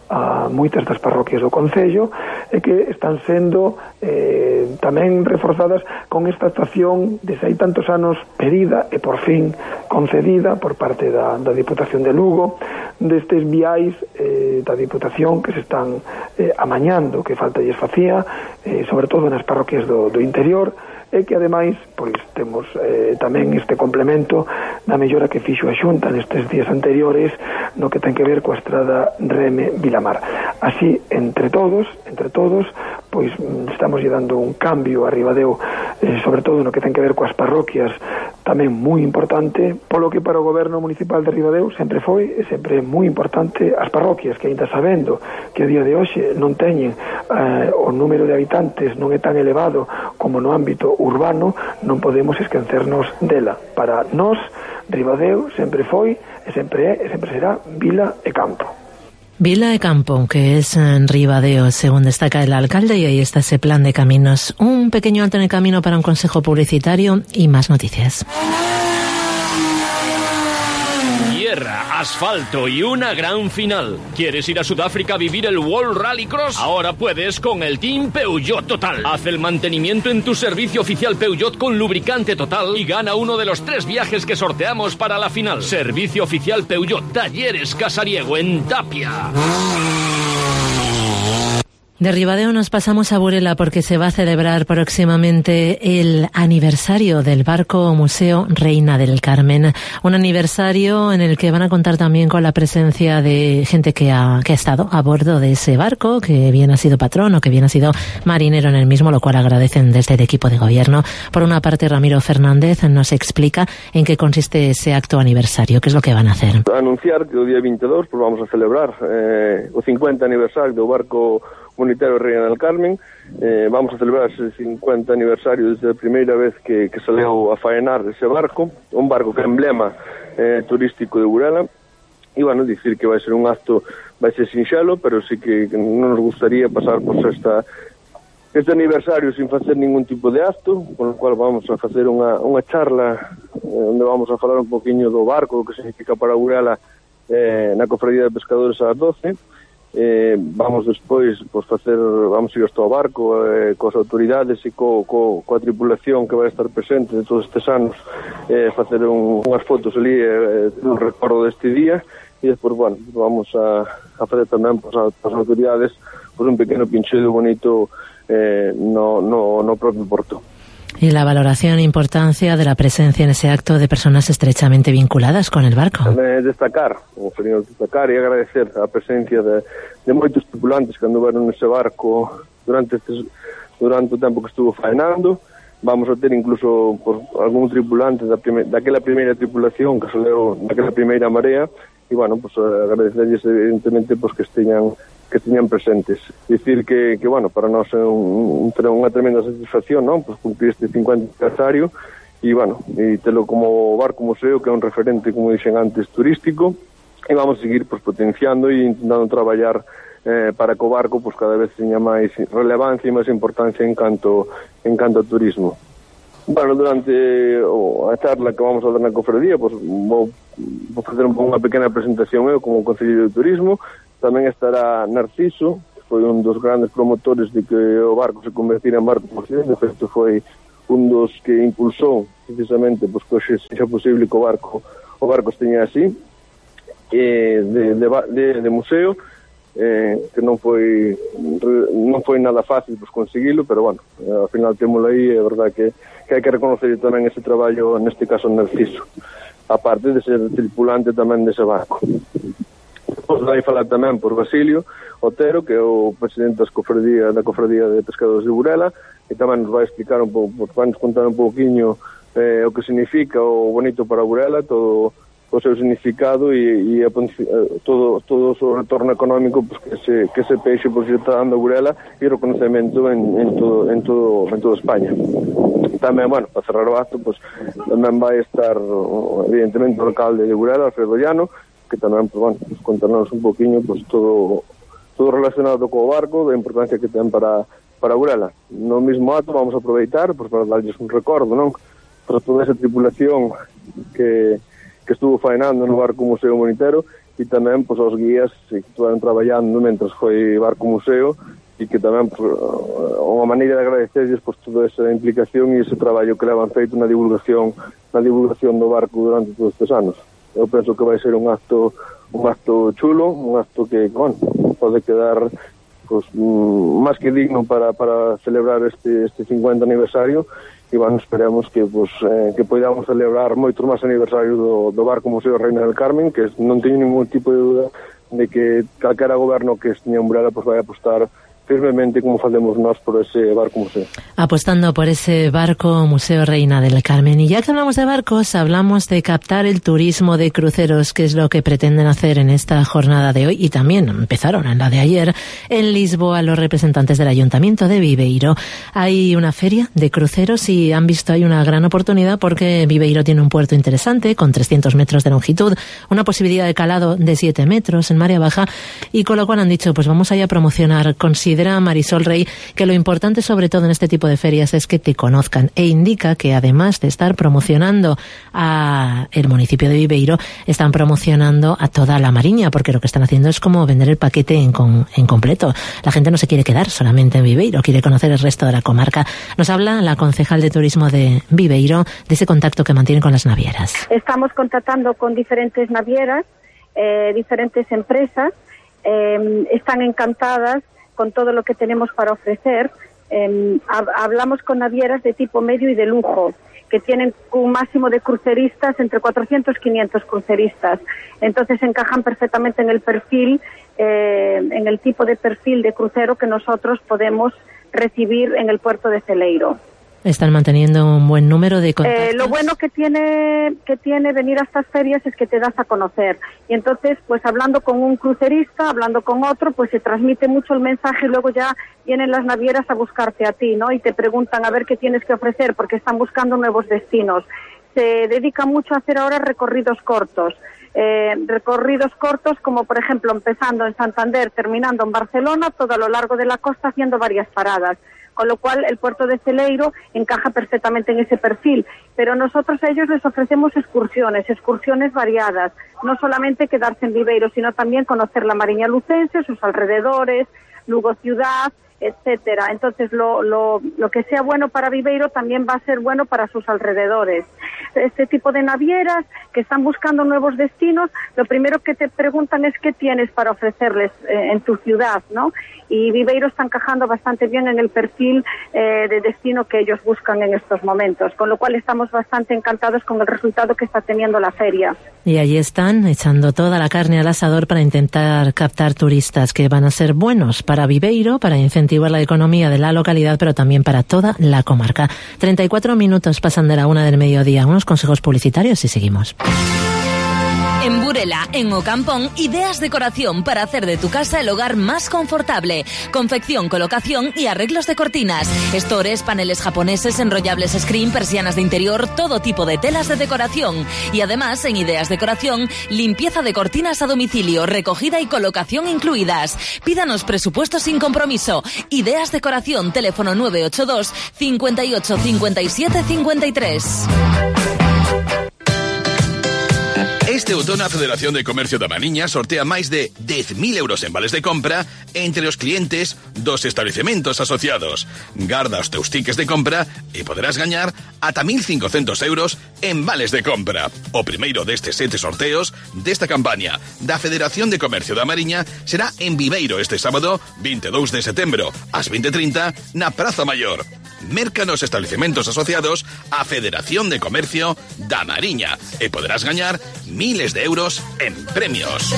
a moitas das parroquias do Concello e que están sendo eh, tamén reforzadas con esta actuación desde hai tantos anos pedida e por fin concedida por parte da, da Diputación de Lugo, destes viais eh, da Diputación que se están eh, amañando, que falta lles facía, eh, sobre todo nas parroquias do, do interior, e que ademais pois temos eh, tamén este complemento da mellora que fixo a Xunta nestes días anteriores no que ten que ver coa estrada Reme-Vilamar. Así, entre todos, entre todos, pois estamos lle dando un cambio a Ribadeo, eh, sobre todo no que ten que ver coas parroquias, tamén moi importante, polo que para o goberno municipal de Ribadeo sempre foi e sempre é moi importante as parroquias, que ainda sabendo que a día de hoxe non teñen eh, o número de habitantes non é tan elevado como no ámbito urbano, non podemos esquecernos dela. Para nós, Ribadeo sempre foi e sempre é e sempre será vila e campo. Vila e Campo, que es en Ribadeo, según destaca el alcalde, y ahí está ese plan de caminos. Un pequeño alto en el camino para un consejo publicitario y más noticias. Tierra, asfalto y una gran final. ¿Quieres ir a Sudáfrica a vivir el World Rallycross? Ahora puedes con el Team Peugeot Total. Haz el mantenimiento en tu servicio oficial Peugeot con lubricante Total y gana uno de los tres viajes que sorteamos para la final. Servicio oficial Peugeot, Talleres Casariego, en Tapia. De Ribadeo nos pasamos a Burela porque se va a celebrar próximamente el aniversario del barco museo Reina del Carmen. Un aniversario en el que van a contar también con la presencia de gente que ha, que ha estado a bordo de ese barco, que bien ha sido patrón o que bien ha sido marinero en el mismo, lo cual agradecen desde el equipo de gobierno. Por una parte, Ramiro Fernández nos explica en qué consiste ese acto aniversario, qué es lo que van a hacer. Anunciar que o día veinte e dous pues vamos a celebrar eh, o cincuenta aniversario do barco Unitario Reina del Carmen. Eh, vamos a celebrar ese cincuenta aniversario desde a primeira vez que, que saleu a faenar ese barco, un barco que é emblema eh, turístico de Burela. E, bueno, dicir que vai ser un acto, vai ser sinxelo, pero sí que non nos gustaría pasar por esta, este aniversario sin facer ningún tipo de acto, con o cual vamos a facer unha, unha charla eh, onde vamos a falar un poquinho do barco, o que significa para Burela eh, na Cofradía de Pescadores ás doce. Eh, vamos despois pues, facer, vamos ir hasta o barco eh, coas autoridades e co, co, coa tripulación que vai estar presente de todos estes anos, eh, facer un, unhas fotos ali eh, un recordo deste día, e despois, bueno, vamos a, a facer tamén pues, as autoridades pues, un pequeno pincheo bonito eh, no, no, no propio porto. Y la valoración e importancia de la presencia en ese acto de personas estrechamente vinculadas con el barco. Eh, destacar, o señor, destacar e agradecer a presencia de, de moitos tripulantes que anduveron nese barco durante estes, durante o tempo que estuvo faenando. Vamos a ter incluso por, algún tripulante da prime, daquela primeira tripulación que saleu daquela primeira marea, e, bueno, pues, agradecerles evidentemente pues, que esteñan que teñan presentes. Dicir que, que bueno, para nós é un, un, unha tremenda satisfacción, non? Pues cumprir este cincuenta aniversario e, bueno, e telo como barco museo, que é un referente, como dixen antes, turístico, e vamos a seguir pues, potenciando e intentando traballar eh, para que o barco pues, cada vez teña máis relevancia e máis importancia en canto, en canto a turismo. Bueno, durante a charla que vamos a dar na cofradía, pues, vou, vou facer unha pequena presentación eu como concelleiro de turismo. Tamén estará Narciso, que foi un dos grandes promotores de que o barco se convertira en barco comercial. De feito, foi un dos que impulsou precisamente pues, que hoxe sexa posible que o barco o barco esteña así, eh, de, de, de, de museo, eh, que non foi non foi nada fácil pues, conseguilo, pero bueno, eh, ao final témolo aí, é verdad que, que hai que reconocer tamén ese traballo, neste caso Narciso, aparte de ser tripulante tamén dese barco. Pois vai falar tamén por Basilio Otero, que é o presidente das cofradía, da cofradía de pescadores de Burela, e tamén nos vai explicar un pouco, vai nos contar un pouquiño eh, o que significa o bonito para Burela, todo o seu significado e, e a, todo, todo o seu retorno económico pues, que, ese, que ese peixe pues, está dando a Burela e o reconocemento en, en, todo, en, todo, en toda España. Tamén, bueno, para cerrar o acto, pues, tamén vai estar evidentemente o alcalde de Burela, Alfredo Llano, que tamén, pues, bueno, pues, contarnos un poquinho pues, todo, todo relacionado co barco, da importancia que ten para, para Burela. No mismo acto vamos a aproveitar pues, para darles un recordo, non? Para toda esa tripulación que que estuvo faenando no barco Museo Monitero e tamén pues, os guías que estiveron traballando mentras foi barco museo e que tamén pues, unha maneira de agradecerles pues, toda esa implicación e ese traballo que levan feito na divulgación na divulgación do barco durante todos estes anos. Eu penso que vai ser un acto un acto chulo, un acto que bueno, pode quedar pues, máis que digno para, para celebrar este, este cincuenta aniversario. E, bueno, esperemos que, pues, eh, que podamos celebrar moitos máis aniversarios do, do barco Museo Reina del Carmen, que non teño ningún tipo de duda de que calquera goberno que esteña en Burela pues, vai apostar firmemente como facemos nós por ese barco museo. Apostando por ese barco Museo Reina del Carmen. Y ya que hablamos de barcos, hablamos de captar el turismo de cruceros, que es lo que pretenden hacer en esta jornada de hoy, y también empezaron en la de ayer, en Lisboa, los representantes del Ayuntamiento de Viveiro. Hay una feria de cruceros y han visto ahí una gran oportunidad porque Viveiro tiene un puerto interesante con trescientos metros de longitud, una posibilidad de calado de siete metros en marea baja, y con lo cual han dicho, pues vamos allá a promocionar. Considera Marisol Rey que lo importante sobre todo en este tipo de ferias es que te conozcan, e indica que además de estar promocionando a el municipio de Viveiro, están promocionando a toda la Mariña, porque lo que están haciendo es como vender el paquete en, con, en completo. La gente no se quiere quedar solamente en Viveiro, quiere conocer el resto de la comarca. Nos habla la concejal de turismo de Viveiro de ese contacto que mantienen con las navieras. Estamos contactando con diferentes navieras, eh, diferentes empresas, eh, están encantadas con todo lo que tenemos para ofrecer. Eh, hablamos con navieras de tipo medio y de lujo, que tienen un máximo de cruceristas entre cuatrocientos y quinientos cruceristas. Entonces encajan perfectamente en el perfil, eh, en el tipo de perfil de crucero que nosotros podemos recibir en el puerto de Celeiro. Están manteniendo un buen número de contactos. Eh, lo bueno que tiene que tiene venir a estas ferias es que te das a conocer. Y entonces, pues hablando con un crucerista, hablando con otro, pues se transmite mucho el mensaje y luego ya vienen las navieras a buscarte a ti, ¿no? Y te preguntan a ver qué tienes que ofrecer porque están buscando nuevos destinos. Se dedica mucho a hacer ahora recorridos cortos. Eh, recorridos cortos como por ejemplo empezando en Santander, terminando en Barcelona, todo a lo largo de la costa haciendo varias paradas. Con lo cual el puerto de Celeiro encaja perfectamente en ese perfil. Pero nosotros a ellos les ofrecemos excursiones, excursiones variadas. No solamente quedarse en Viveiro, sino también conocer la Mariña Lucense, sus alrededores, Lugo ciudad, etcétera. Entonces lo, lo, lo que sea bueno para Viveiro también va a ser bueno para sus alrededores. Este tipo de navieras que están buscando nuevos destinos, lo primero que te preguntan es qué tienes para ofrecerles eh, en tu ciudad, ¿no? Y Viveiro está encajando bastante bien en el perfil eh, de destino que ellos buscan en estos momentos, con lo cual estamos bastante encantados con el resultado que está teniendo la feria. Y allí están echando toda la carne al asador para intentar captar turistas que van a ser buenos para Viveiro, para incentivar la economía de la localidad, pero también para toda la comarca. treinta y cuatro minutos pasan de la una del mediodía. Unos consejos publicitarios y seguimos. En Burela Vela, en Ocampón, ideas decoración para hacer de tu casa el hogar más confortable. Confección, colocación y arreglos de cortinas. Estores, paneles japoneses, enrollables screen, persianas de interior, todo tipo de telas de decoración. Y además, en Ideas Decoración, limpieza de cortinas a domicilio, recogida y colocación incluidas. Pídanos presupuesto sin compromiso. Ideas Decoración, teléfono nueve ocho dos, cincuenta y ocho, cincuenta y siete, cincuenta y tres. Este outono a Federación de Comercio da Mariña sortea máis de dez mil euros en vales de compra entre os clientes dos establecementos asociados. Garda os teus tickets de compra e poderás gañar ata mil cincocentos euros en vales de compra. O primeiro destes sete sorteos desta campaña da Federación de Comercio da Mariña será en Viveiro este sábado veintidós de setembro ás veinte e trinta na Praza Maior. Merca nos establecementos asociados á Federación de Comercio da Mariña e poderás gañar miles de euros en premios.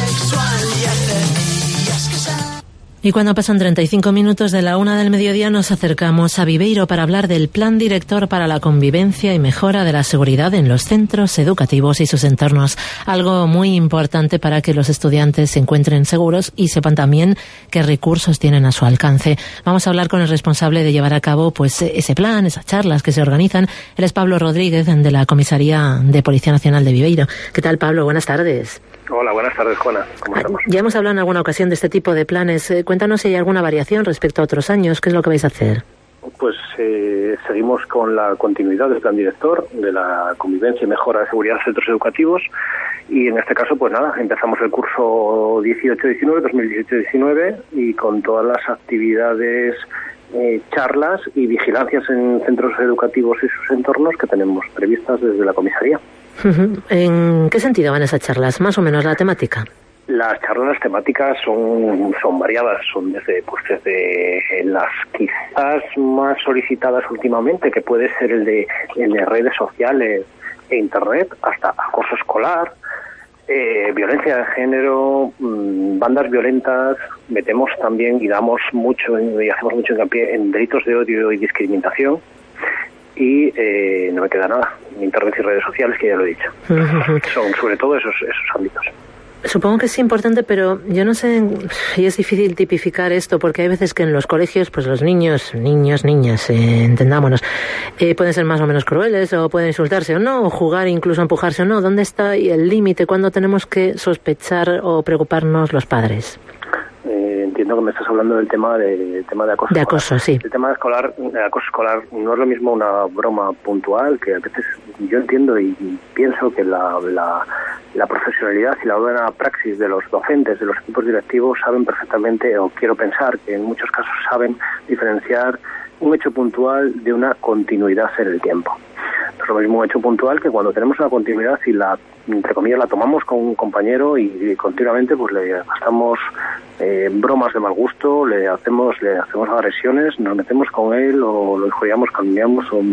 Y cuando pasan treinta y cinco minutos de la una del mediodía nos acercamos a Viveiro para hablar del Plan Director para la Convivencia y Mejora de la Seguridad en los centros educativos y sus entornos. Algo muy importante para que los estudiantes se encuentren seguros y sepan también qué recursos tienen a su alcance. Vamos a hablar con el responsable de llevar a cabo pues ese plan, esas charlas que se organizan. Él es Pablo Rodríguez, de la Comisaría de Policía Nacional de Viveiro. ¿Qué tal, Pablo? Buenas tardes. Hola, buenas tardes, Juana. ¿Cómo estamos? Ya hemos hablado en alguna ocasión de este tipo de planes. Eh, cuéntanos si hay alguna variación respecto a otros años. ¿Qué es lo que vais a hacer? Pues eh, seguimos con la continuidad del plan director de la convivencia y mejora de seguridad de centros educativos y en este caso, pues nada, empezamos el curso dieciocho diecinueve, dos mil dieciocho diecinueve y con todas las actividades, eh, charlas y vigilancias en centros educativos y sus entornos que tenemos previstas desde la comisaría. ¿En qué sentido van esas charlas? Más o menos la temática. Las charlas temáticas son son variadas, son desde pues desde las quizás más solicitadas últimamente, que puede ser el de, el de redes sociales e internet, hasta acoso escolar, eh, violencia de género, mmm, bandas violentas. Metemos también y damos mucho y hacemos mucho hincapié en delitos de odio y discriminación. Y eh, no me queda nada, internet y redes sociales, que ya lo he dicho. Son sobre todo esos esos ámbitos. Supongo que es importante, pero yo no sé, y es difícil tipificar esto, porque hay veces que en los colegios, pues los niños, niños, niñas, eh, entendámonos, eh, pueden ser más o menos crueles, o pueden insultarse o no, o jugar, incluso empujarse o no. ¿Dónde está el límite? ¿Cuándo tenemos que sospechar o preocuparnos los padres? Eh, entiendo que me estás hablando del tema de, del tema de acoso. De acoso, sí. El tema de, escolar, de acoso escolar no es lo mismo una broma puntual, que a veces yo entiendo y pienso que la, la, la profesionalidad y la buena praxis de los docentes, de los equipos directivos, saben perfectamente, o quiero pensar que en muchos casos saben diferenciar un hecho puntual de una continuidad en el tiempo. No es lo mismo un hecho puntual que cuando tenemos una continuidad y la, entre comillas, la tomamos con un compañero y, y continuamente pues le gastamos eh, bromas de mal gusto, le hacemos le hacemos agresiones, nos metemos con él o lo injuriamos, calumniamos o,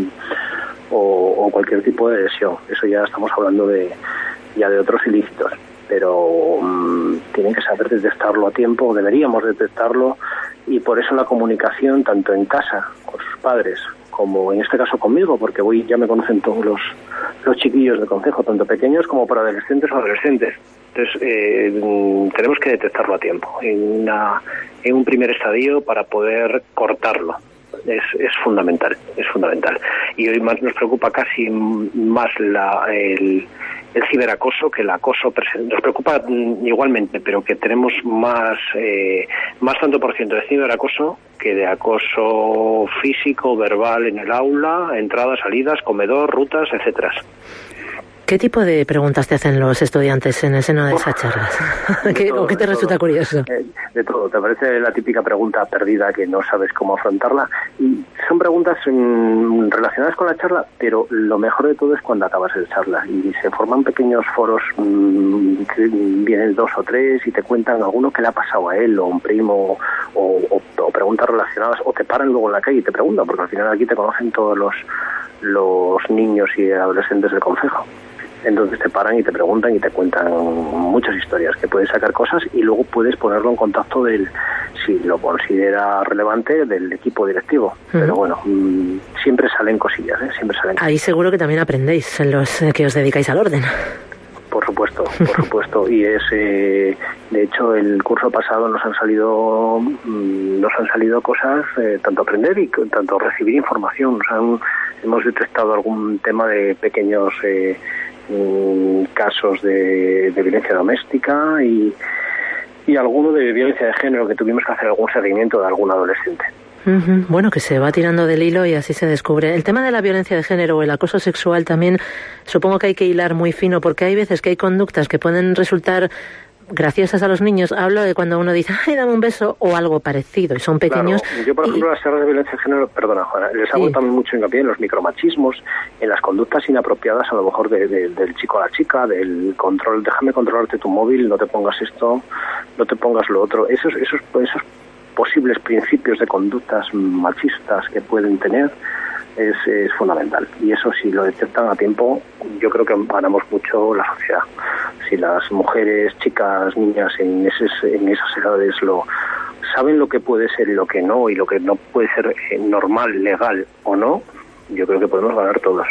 o, o cualquier tipo de lesión. Eso ya estamos hablando de ya de otros ilícitos, pero um, tienen que saber detectarlo a tiempo, deberíamos detectarlo, y por eso la comunicación tanto en casa con sus padres como en este caso conmigo, porque hoy ya me conocen todos los, los chiquillos del concejo, tanto pequeños como para adolescentes o adolescentes. Entonces, eh, tenemos que detectarlo a tiempo, en, una, en un primer estadio, para poder cortarlo. Es, es fundamental, es fundamental. Y hoy más nos preocupa casi más la, el, el ciberacoso que el acoso presente. Nos preocupa igualmente, pero que tenemos más, eh, más tanto por ciento de ciberacoso que de acoso físico, verbal en el aula, entradas, salidas, comedor, rutas, etcétera. ¿Qué tipo de preguntas te hacen los estudiantes en el seno de esas charlas? ¿Qué, todo, ¿O qué te resulta todo. curioso? Eh, de todo. Te parece la típica pregunta perdida que no sabes cómo afrontarla. Y son preguntas mmm, relacionadas con la charla, pero lo mejor de todo es cuando acabas de charla. Y se forman pequeños foros, mmm, que vienen dos o tres y te cuentan alguno que le ha pasado a él, o un primo, o, o, o preguntas relacionadas, o te paran luego en la calle y te preguntan, porque al final aquí te conocen todos los, los niños y adolescentes del concejo. Entonces te paran y te preguntan y te cuentan muchas historias, que puedes sacar cosas y luego puedes ponerlo en contacto del, si lo considera relevante, del equipo directivo. Uh-huh. Pero bueno, mmm, siempre salen cosillas, ¿eh? Siempre salen. Ahí seguro que también aprendéis, los eh, que os dedicáis al orden. Por supuesto, por supuesto. Y es, eh, de hecho, el curso pasado nos han salido, nos han salido cosas, eh, tanto aprender y tanto recibir información. Nos han, hemos detectado algún tema de pequeños eh, casos de, de violencia doméstica y, y alguno de violencia de género, que tuvimos que hacer algún seguimiento de algún adolescente. Uh-huh. Bueno, que se va tirando del hilo y así se descubre. El tema de la violencia de género o el acoso sexual también supongo que hay que hilar muy fino, porque hay veces que hay conductas que pueden resultar graciosas a los niños. Hablo de cuando uno dice, ay, dame un beso, o algo parecido, y son pequeños. Claro. Yo, por ejemplo, y... las charlas de violencia de género, perdona, Juana, les hago sí. también mucho hincapié en los micromachismos, en las conductas inapropiadas, a lo mejor de, de, del chico a la chica, del control, déjame controlarte tu móvil, no te pongas esto, no te pongas lo otro. Esos, esos, esos posibles principios de conductas machistas que pueden tener es, es fundamental, y eso, si lo detectan a tiempo, yo creo que ganamos mucho la sociedad. Si las mujeres, chicas, niñas en, eses, en esas edades lo saben, lo que puede ser y lo que no, y lo que no puede ser normal, legal o no, yo creo que podemos ganar todos.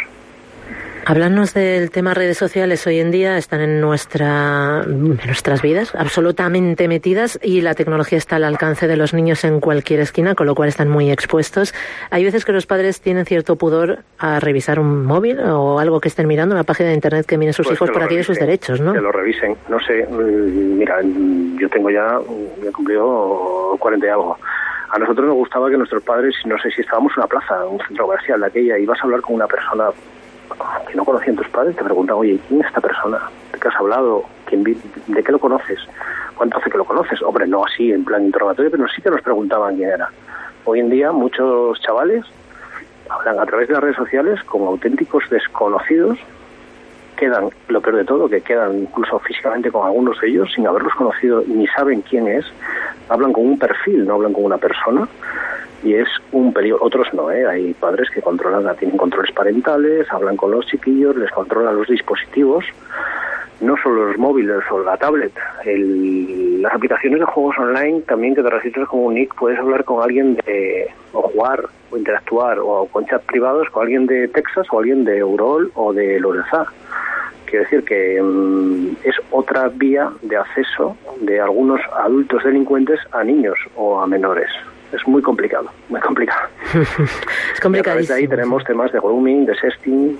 Háblanos del tema redes sociales. Hoy en día están en nuestra, en nuestras vidas, absolutamente metidas, y la tecnología está al alcance de los niños en cualquier esquina, con lo cual están muy expuestos. Hay veces que los padres tienen cierto pudor a revisar un móvil o algo que estén mirando, una página de internet que miren sus pues hijos por aquí de sus derechos, ¿no? Que lo revisen. No sé, mira, yo tengo ya, ya he cumplido cuarenta y algo. A nosotros nos gustaba que nuestros padres, no sé si estábamos en una plaza, un centro comercial de aquella, y vas a hablar con una persona que no conocían tus padres, te preguntan, oye, ¿quién es esta persona? ¿De qué has hablado? ¿Quién vi- ¿De qué lo conoces? ¿Cuánto hace que lo conoces? Hombre, no así en plan interrogatorio, pero sí que nos preguntaban quién era. Hoy en día muchos chavales hablan a través de las redes sociales con auténticos desconocidos, quedan, lo peor de todo, que quedan incluso físicamente con algunos de ellos sin haberlos conocido, ni saben quién es, hablan con un perfil, no hablan con una persona. Y es un peligro. Otros no, ¿eh? Hay padres que controlan, tienen controles parentales, hablan con los chiquillos, les controlan los dispositivos, no solo los móviles o la tablet. El, las aplicaciones de juegos online también, que te registras con un nick, puedes hablar con alguien de, o jugar, o interactuar, o con chat privados con alguien de Texas, o alguien de Eurol, o de Lorenza. Quiero decir que um, es otra vía de acceso de algunos adultos delincuentes a niños o a menores. Es muy complicado, muy complicado. Es complicadísimo. Y a través de ahí tenemos temas de grooming, de sexting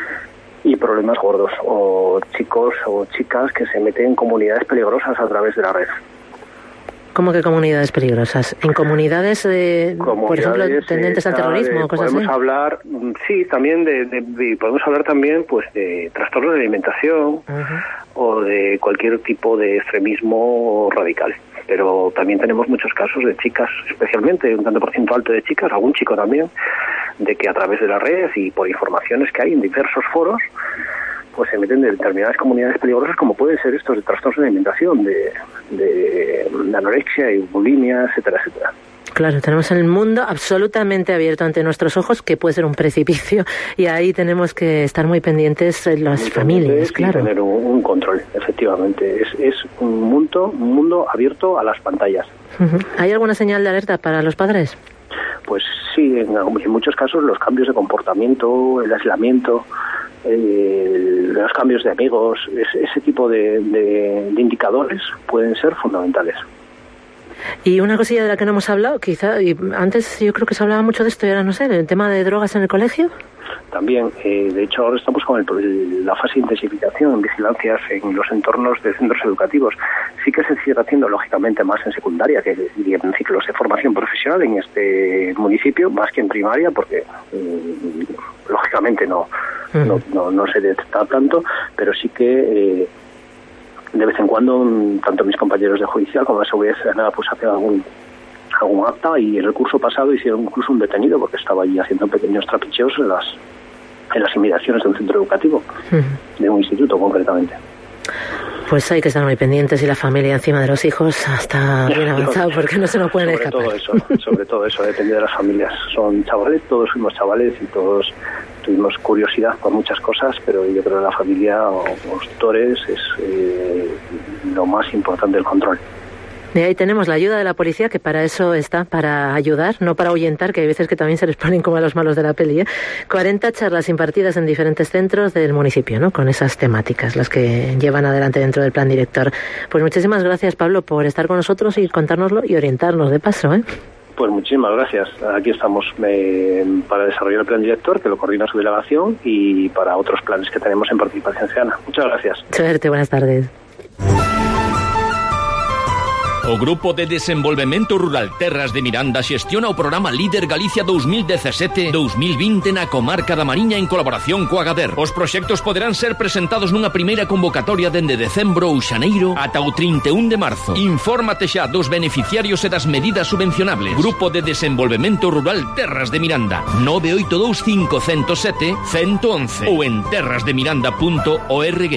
y problemas gordos, o chicos o chicas que se meten en comunidades peligrosas a través de la red. ¿Cómo que comunidades peligrosas? ¿En comunidades, eh, comunidades por ejemplo, tendentes al terrorismo de, o cosas podemos así? hablar, sí, también de, de, de, podemos hablar también pues de trastornos de alimentación uh-huh. o de cualquier tipo de extremismo radical. Pero también tenemos muchos casos de chicas, especialmente un tanto por ciento alto de chicas, algún chico también, de que a través de la red y por informaciones que hay en diversos foros, pues se meten de determinadas comunidades peligrosas, como pueden ser estos de trastornos de alimentación, de, de, de anorexia y bulimia, etcétera, etcétera. Claro, tenemos el mundo absolutamente abierto ante nuestros ojos, que puede ser un precipicio, y ahí tenemos que estar muy pendientes en las muy familias, claro. Y tener un, un control, efectivamente. Es, es un mundo, un mundo abierto a las pantallas. Uh-huh. ¿Hay alguna señal de alerta para los padres? Pues sí, en, en muchos casos los cambios de comportamiento, el aislamiento, eh, los cambios de amigos, ese, ese tipo de, de, de indicadores pueden ser fundamentales. Y una cosilla de la que no hemos hablado, quizá, y antes yo creo que se hablaba mucho de esto y ahora no sé, el tema de drogas en el colegio. También, eh, de hecho ahora estamos con el, la fase de intensificación en vigilancias en los entornos de centros educativos. Sí que se sigue haciendo lógicamente más en secundaria que en ciclos de formación profesional en este municipio, más que en primaria, porque eh, lógicamente no, uh-huh. no, no, no se detecta tanto, pero sí que... Eh, de vez en cuando, tanto mis compañeros de judicial como de seguridad ciudadana pues hacen algún, algún acta, y en el curso pasado hicieron incluso un detenido porque estaba allí haciendo pequeños trapicheos en las, en las inmediaciones de un centro educativo, uh-huh. de un instituto concretamente. Pues hay que estar muy pendientes, y la familia encima de los hijos hasta bien avanzado, porque no se nos pueden sobre escapar. Todo eso, sobre todo eso, depende de las familias. Son chavales, todos fuimos chavales y todos tuvimos curiosidad por muchas cosas, pero yo creo que la familia o los tutores es eh, lo más importante del control. Y ahí tenemos la ayuda de la policía, que para eso está, para ayudar, no para ahuyentar, que hay veces que también se les ponen como a los malos de la peli, ¿eh? cuarenta charlas impartidas en diferentes centros del municipio, ¿no? Con esas temáticas, las que llevan adelante dentro del plan director. Pues muchísimas gracias, Pablo, por estar con nosotros y contárnoslo y orientarnos de paso, ¿eh? Pues muchísimas gracias. Aquí estamos eh, para desarrollar el plan director, que lo coordina su delegación, y para otros planes que tenemos en participación ciudadana. Muchas gracias. Suerte, buenas tardes. O Grupo de Desenvolvemento Rural Terras de Miranda xestiona o programa Líder Galicia dos mil dezasete dos mil vinte na comarca da Mariña en colaboración coa Gader. Os proxectos poderán ser presentados nunha primeira convocatoria dende decembro ou xaneiro ata o trinta e un de marzo. Infórmate xa dos beneficiarios e das medidas subvencionables. Grupo de Desenvolvemento Rural Terras de Miranda nove oito dous cinco zero sete uno uno uno ou en terras de miranda punto org.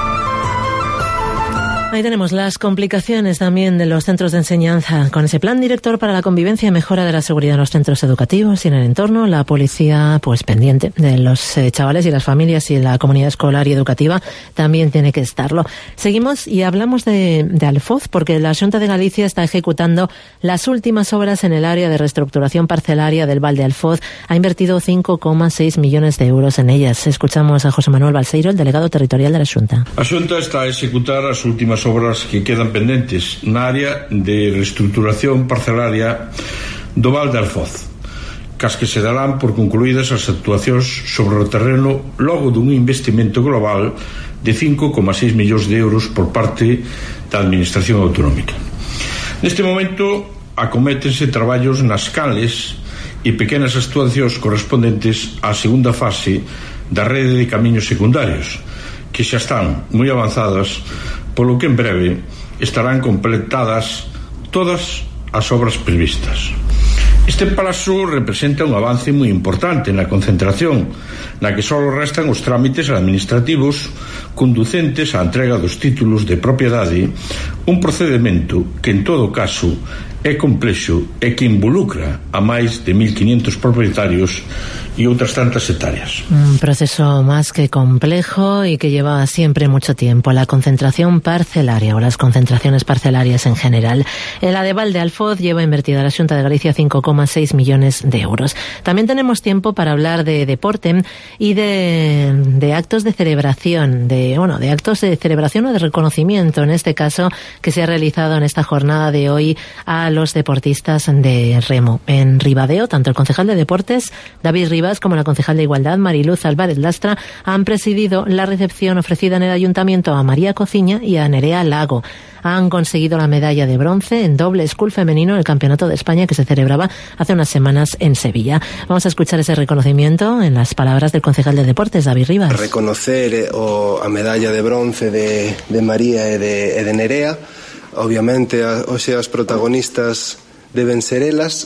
Ahí tenemos las complicaciones también de los centros de enseñanza. Con ese plan director para la convivencia y mejora de la seguridad en los centros educativos y en el entorno, la policía, pues pendiente de los eh, chavales y las familias y la comunidad escolar y educativa, también tiene que estarlo. Seguimos y hablamos de, de Alfoz, porque la Xunta de Galicia está ejecutando las últimas obras en el área de reestructuración parcelaria del Val de Alfoz. Ha invertido cinco coma seis millones de euros en ellas. Escuchamos a José Manuel Balseiro, el delegado territorial de la Xunta. A Xunta está a executar as últimas obras que quedan pendentes na área de reestructuración parcelaria do Val de Alfoz, cas que se darán por concluídas as actuacións sobre o terreno logo dun investimento global de cinco coma seis millóns de euros por parte da Administración Autonómica. Neste momento acométense traballos nas canles e pequenas actuacións correspondentes á segunda fase da rede de camiños secundarios, que xa están moi avanzadas, polo que en breve estarán completadas todas as obras previstas. Este paso representa un avance moi importante na concentración, na que só restan os trámites administrativos conducentes á entrega dos títulos de propiedade, un procedimento que en todo caso é complexo e que involucra a máis de mil quinientos propietarios y otras tantas hectáreas. Un proceso más que complejo y que lleva siempre mucho tiempo, la concentración parcelaria o las concentraciones parcelarias en general. En la de Val de Alfoz lleva invertida la Xunta de Galicia cinco coma seis millones de euros. También tenemos tiempo para hablar de deporte y de, de actos de celebración, de bueno, de actos de celebración o de reconocimiento, en este caso, que se ha realizado en esta jornada de hoy a los deportistas de remo. En Ribadeo, tanto el concejal de deportes, David Rivas, como la concejal de Igualdad, Mariluz Álvarez Lastra, han presidido la recepción ofrecida en el Ayuntamiento a María Cociña y a Nerea Lago. Han conseguido la medalla de bronce en doble school femenino en el Campeonato de España que se celebraba hace unas semanas en Sevilla. Vamos a escuchar ese reconocimiento en las palabras del concejal de Deportes, David Rivas. Reconocer o a medalla de bronce de, de María e de, e de Nerea. Obviamente, a, hoxe as protagonistas deben ser elas,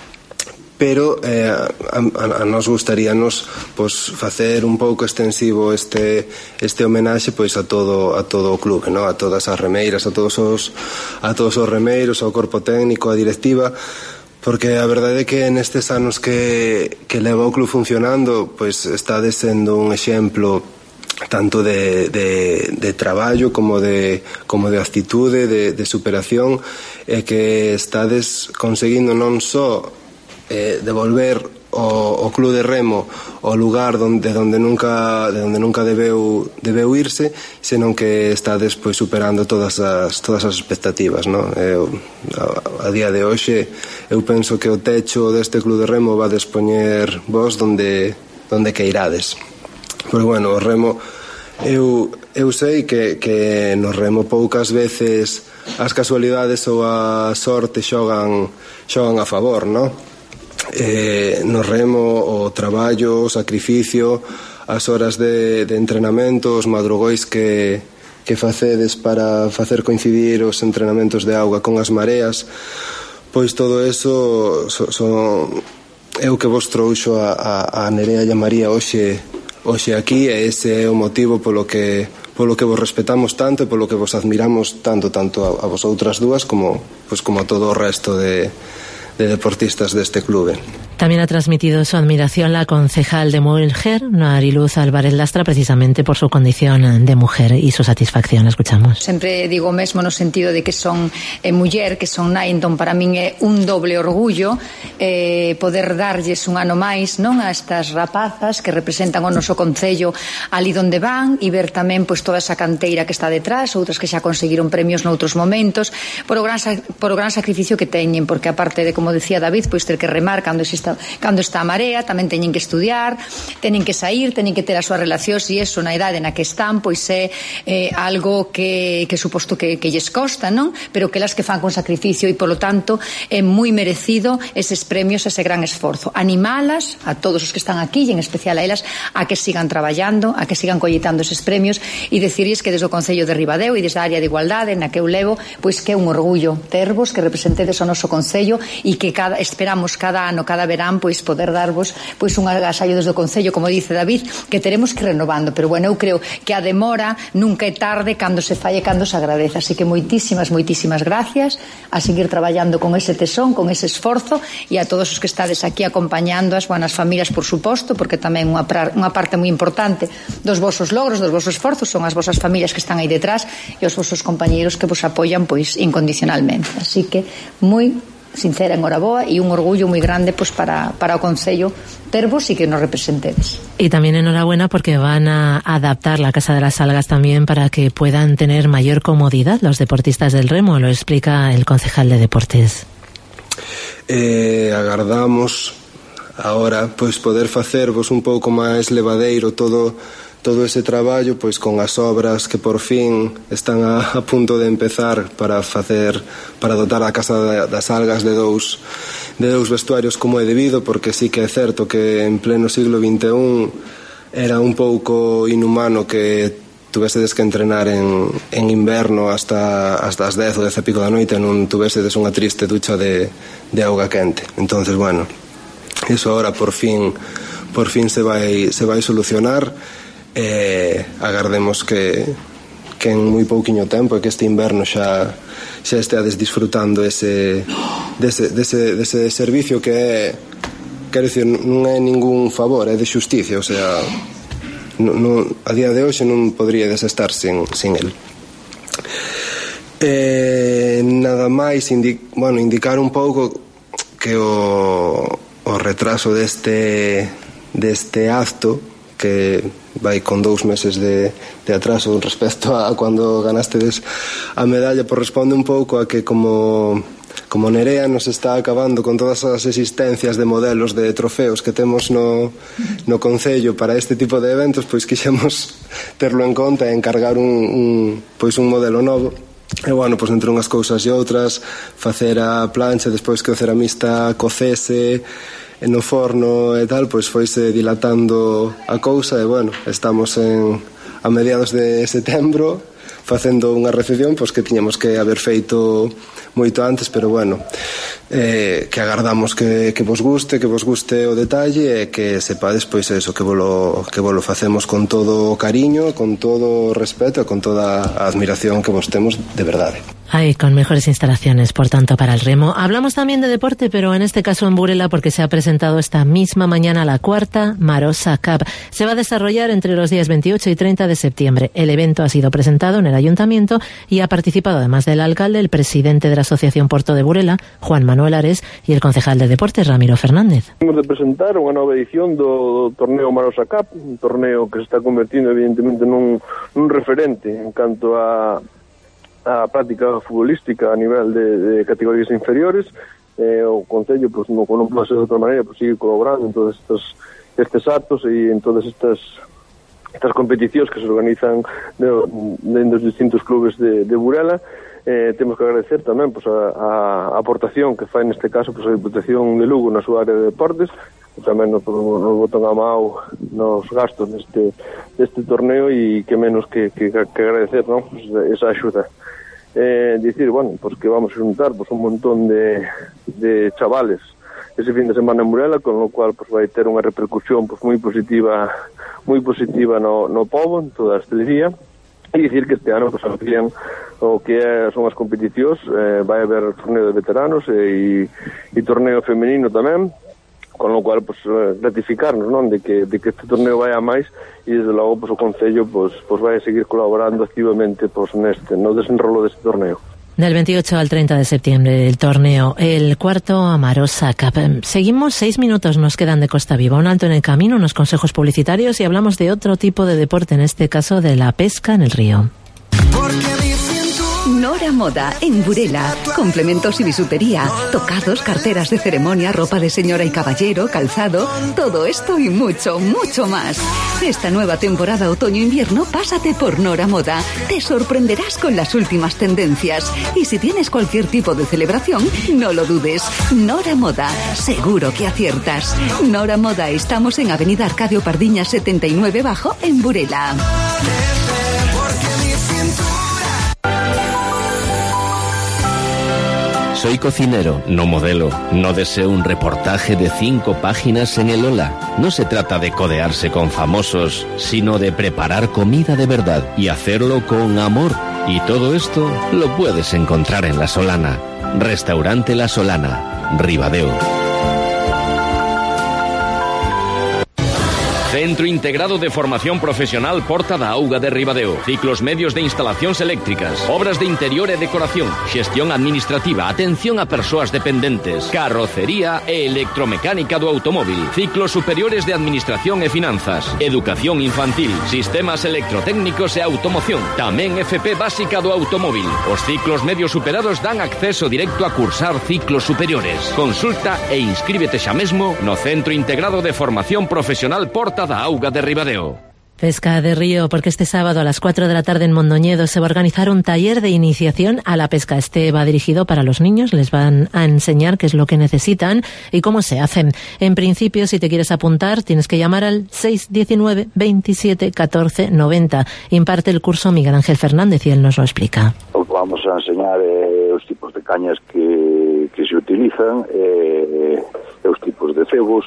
pero eh, a, a, a nos gustaríanos pois facer un pouco extensivo este este homenaxe pois a todo a todo o clube, no? A todas as remeiras, a todos os a todos os remeiros, ao corpo técnico, a directiva, porque a verdade é que nestes anos que que leva o club funcionando, pois está sendo un exemplo tanto de, de, de traballo como de, como de actitude, de, de superación, e que estades conseguindo non só eh, devolver o, o club de remo ao lugar donde, donde nunca, de donde nunca debeu, debeu irse, senón que estades pois superando todas as, todas as expectativas, no? Eu, a, a día de hoxe eu penso que o techo deste club de remo va a despoñer vos donde, donde que irades. Pois bueno, o remo eu, eu sei que, que no remo poucas veces as casualidades ou a sorte xogan, xogan a favor, non? Eh, no remo o traballo, o sacrificio, as horas de, de entrenamento, os madrugois que, que facedes para facer coincidir os entrenamentos de auga con as mareas, pois todo eso so, so, é o que vos trouxo a, a, a Nerea e a María hoxe hoxe aquí, e ese é o motivo polo que polo que vos respetamos tanto e polo que vos admiramos tanto tanto a, a vosotras dúas como, pues, como a todo o resto de, de deportistas deste clube. También ha transmitido su admiración la concejal de Mujer, Mariluz Álvarez Lastra, precisamente por su condición de mujer y su satisfacción. La escuchamos. Sempre digo o mesmo no sentido de que son eh, muller, que son nai, entón para min é un doble orgullo eh, poder darlles un ano máis, non, a estas rapazas que representan o noso concello ali donde van, e ver tamén pois toda esa canteira que está detrás, outras que xa conseguiron premios noutros momentos, por o gran, por o gran sacrificio que teñen, porque aparte de, como decía David, pois ter que remar cando exista, cando está a marea, tamén teñen que estudiar, teñen que sair, teñen que ter as súas relacións, e eso na idade na que están pois é eh, algo que, que suposto que, que lles costa, non? Pero que elas que fan con sacrificio, e polo tanto é moi merecido eses premios, ese gran esforzo. Animalas a todos os que están aquí, e en especial a elas, a que sigan traballando, a que sigan colleitando eses premios, e decirles que desde o Concello de Ribadeo e desde a área de igualdade na que eu levo, pois que é un orgullo tervos, que representedes o noso Concello, e que cada, esperamos cada ano, cada verán, pois poder darvos pois un agasallo desde o Concello, como dice David, que teremos que ir renovando, pero bueno, eu creo que a demora nunca é tarde cando se falle, cando se agradece, así que moitísimas, moitísimas gracias, a seguir traballando con ese tesón, con ese esforzo, e a todos os que estades aquí acompañando as buenas familias, por suposto, porque tamén unha, unha parte moi importante dos vosos logros, dos vosos esforzos son as vosas familias que están aí detrás e os vosos compañeiros que vos apoian pois incondicionalmente, así que moi sincera enhoraboa e un orgullo moi grande pues, para, para o Concello tervos y que nos representedes. Y también enhorabuena porque van a adaptar la Casa de las Algas también para que puedan tener mayor comodidad los deportistas del remo, lo explica el concejal de Deportes. Eh, agardamos ahora pois poder facervos un pouco máis levadeiro todo todo ese traballo pois con as obras que por fin están a, a punto de empezar para facer para dotar a Casa das Algas de dous de dous vestuarios como é debido, porque sí que é certo que en pleno siglo vinte e un era un pouco inhumano que tuvesedes que entrenar en, en inverno hasta, hasta as dez ou dez e pico da noite e non tuvesedes unha triste ducha de, de auga quente. Entonces, bueno, iso agora por fin por fin se vai se vai solucionar. Eh, agardemos que que en moi pouquiño tempo e que este inverno xa xa esteades disfrutando ese dese, dese, dese servicio que é, quero dicir, non é ningún favor, é de xusticia, o sea, no, no, a día de hoxe non podríades estar sin, sin el. Eh, nada máis indi, bueno, indicar un pouco que o, o retraso deste deste acto que vai con dous meses de, de atraso respecto a cando ganastedes a medalla, por responde un pouco a que como como Nerea nos está acabando con todas as existencias de modelos de trofeos que temos no, no Concello para este tipo de eventos, pois quixemos terlo en conta e encargar un, un, pois un modelo novo. E bueno, pois entre unhas cousas e outras, facer a plancha despois que o ceramista cocese no forno e tal, pois foise dilatando a cousa e bueno, estamos en a mediados de setembro facendo unha recepción pois que tiñamos que haber feito moito antes, pero bueno, eh, que agardamos que, que vos guste, que vos guste o detalle e que sepades pois eso, que volo, que volo facemos con todo o cariño, con todo o respeto e con toda a admiración que vos temos de verdade. Ay, con mejores instalaciones, por tanto, para el remo. Hablamos también de deporte, pero en este caso en Burela, porque se ha presentado esta misma mañana la cuarta Marosa Cup. Se va a desarrollar entre los días veintiocho y treinta de septiembre. El evento ha sido presentado en el Ayuntamiento y ha participado, además del alcalde, el presidente de la Asociación Porto de Burela, Juan Manuel Ares, y el concejal de Deportes, Ramiro Fernández. Vamos a presentar unha nova edición do torneo Marosa Cup, un torneo que se está convertindo evidentemente nun, nun referente en canto a a práctica futbolística a nivel de, de categorías inferiores. Eh, o Concello, pues, no, non pode ser de outra maneira, pues, sigue colaborando en todos estes, estes actos e en todas estas estas competicións que se organizan dentro dos distintos clubes de, de Burela. Eh, temos que agradecer tamén pues, a, a aportación que fai neste caso pues, a Diputación de Lugo na súa área de deportes, que tamén nos, nos botan a mao nos gastos deste, deste torneo e que menos que, que, que agradecer, ¿no? Pues, esa axuda. Eh, dicir, bueno, pues que vamos a juntar pues, un montón de, de chavales ese fin de semana en Burela, con lo cual pues, vai ter unha repercusión pues, moi positiva moi positiva no, no pobo, en toda a hostelería, e dicir que este ano pues, amplían o que é, son as competicións, eh, vai haber torneo de veteranos e, e torneo femenino tamén, con lo cual, pues, ratificarnos, non, de que, de que este torneo vai a máis, e desde logo, pues, o Concello, pues, pues vai a seguir colaborando activamente, pues, neste, no desenrolo deste torneo. Del veintiocho al treinta de septiembre el torneo, el cuarto Amarosa Cup. Seguimos, seis minutos nos quedan de Costa Viva, un alto en el camino, unos consejos publicitarios y hablamos de otro tipo de deporte, en este caso de la pesca en el río. Nora Moda, en Burela. Complementos y bisutería, tocados, carteras de ceremonia, ropa de señora y caballero, calzado, todo esto y mucho, mucho más. Esta nueva temporada otoño-invierno, pásate por Nora Moda. Te sorprenderás con las últimas tendencias. Y si tienes cualquier tipo de celebración, no lo dudes. Nora Moda, seguro que aciertas. Nora Moda, estamos en Avenida Arcadio Pardiñas setenta y nueve Bajo, en Burela. Soy cocinero, no modelo. No deseo un reportaje de cinco páginas en el Ola. No se trata de codearse con famosos, sino de preparar comida de verdad y hacerlo con amor. Y todo esto lo puedes encontrar en La Solana. Restaurante La Solana, Ribadeo. Centro Integrado de Formación Profesional Porta da Auga de Ribadeo. Ciclos medios de instalacións eléctricas, obras de interior e decoración, xestión administrativa, atención a persoas dependentes, carrocería e electromecánica do automóvil, ciclos superiores de administración e finanzas, educación infantil, sistemas electrotécnicos e automoción, tamén F P básica do automóvil. Os ciclos medios superados dan acceso directo a cursar ciclos superiores. Consulta e inscríbete xa mesmo no Centro Integrado de Formación Profesional Porta da Auga de Ribadeo. Pesca de río, porque este sábado a las cuatro de la tarde en Mondoñedo se va a organizar un taller de iniciación a la pesca. Este va dirigido para los niños, les van a enseñar qué es lo que necesitan y cómo se hacen. En principio, si te quieres apuntar, tienes que llamar al seis diecinueve veintisiete catorce noventa. Imparte el curso Miguel Ángel Fernández y él nos lo explica. Vamos a enseñar eh, os tipos de cañas que, que se utilizan, eh, os tipos de cebos,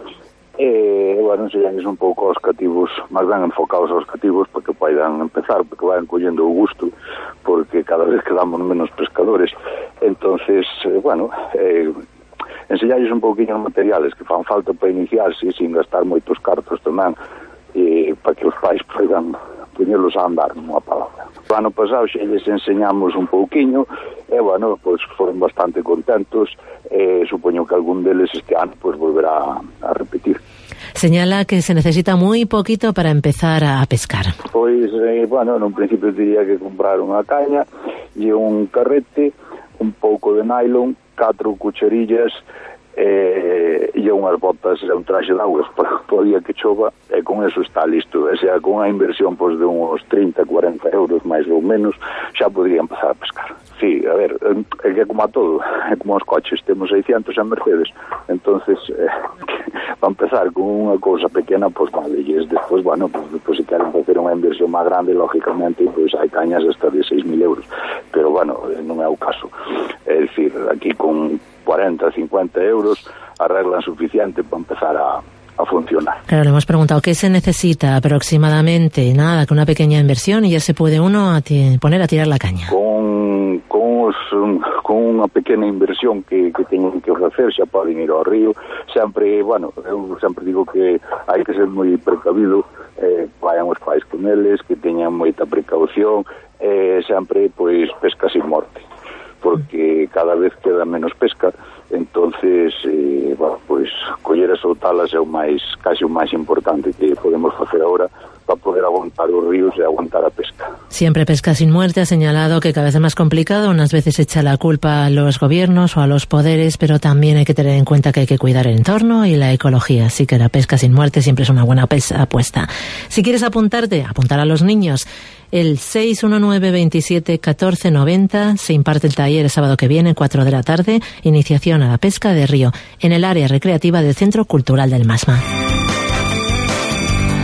e, bueno, enseñarles un pouco aos cativos, máis ben enfocados aos cativos, para que poidan empezar, porque vayan collendo o gusto, porque cada vez quedamos menos pescadores. Entonces, eh, bueno, eh, enseñarles un pouquinho os materiales que fan falta para iniciarse, sin gastar moitos cartos tamén, e para que os pais poidan poñelos a andar, nunha palabra. O ano pasado xe les enseñamos un pouquiño, e, bueno, pois foron bastante contentos, e supoño que algún deles este ano pois volverá a repetir. Señala que se necesita muy poquito para empezar a pescar. Pois, eh, bueno, en un principio diría que comprar unha caña e un carrete, un pouco de nylon, catro cucharillas, eh, e unhas botas e un traxe de augas para o día que chova, e con eso está listo. E sea, con unha inversión pois, de uns trinta, cuarenta euros máis ou menos, xa podría empezar a pescar. Sí, a ver, é que como a todo, é como os coches, temos seiscentos en Mercedes, entonces eh, para empezar con unha cousa pequena, pois vale, e despois, bueno, pues, despois se queren facer unha inversión máis grande, lógicamente, pois hai cañas hasta de seis mil euros, pero bueno, non é o caso. É dicir, aquí con cuarenta, cincuenta euros arreglan suficiente para empezar a, a funcionar. Claro, le hemos preguntado qué se necesita aproximadamente. Nada, con una pequeña inversión y ya se puede uno a poner a tirar la caña. Con, con, os, con unha pequena inversión que, que teñen que facer, xa poden ir ao río. Sempre, bueno, eu sempre digo que hai que ser moi precavido, eh, vayan os pais con eles, que teñan moita precaución, eh, sempre, pois, pesca sin morte, porque cada vez queda menos pesca, entonces, eh, bueno, pois, coller e soltalas é o máis, casi o máis importante que podemos facer agora para poder aguantar os ríos e aguantar a pesca. Siempre pesca sin muerte. Ha señalado que cada vez es más complicado, unas veces echa la culpa a los gobiernos o a los poderes, pero también hay que tener en cuenta que hay que cuidar el entorno y la ecología, así que la pesca sin muerte siempre es una buena apuesta. Si quieres apuntarte, apuntar a los niños, el seis uno nueve veintisiete catorce noventa, se imparte el taller el sábado que viene, cuatro de la tarde, iniciación a la pesca de río, en el área recreativa del Centro Cultural del Masma.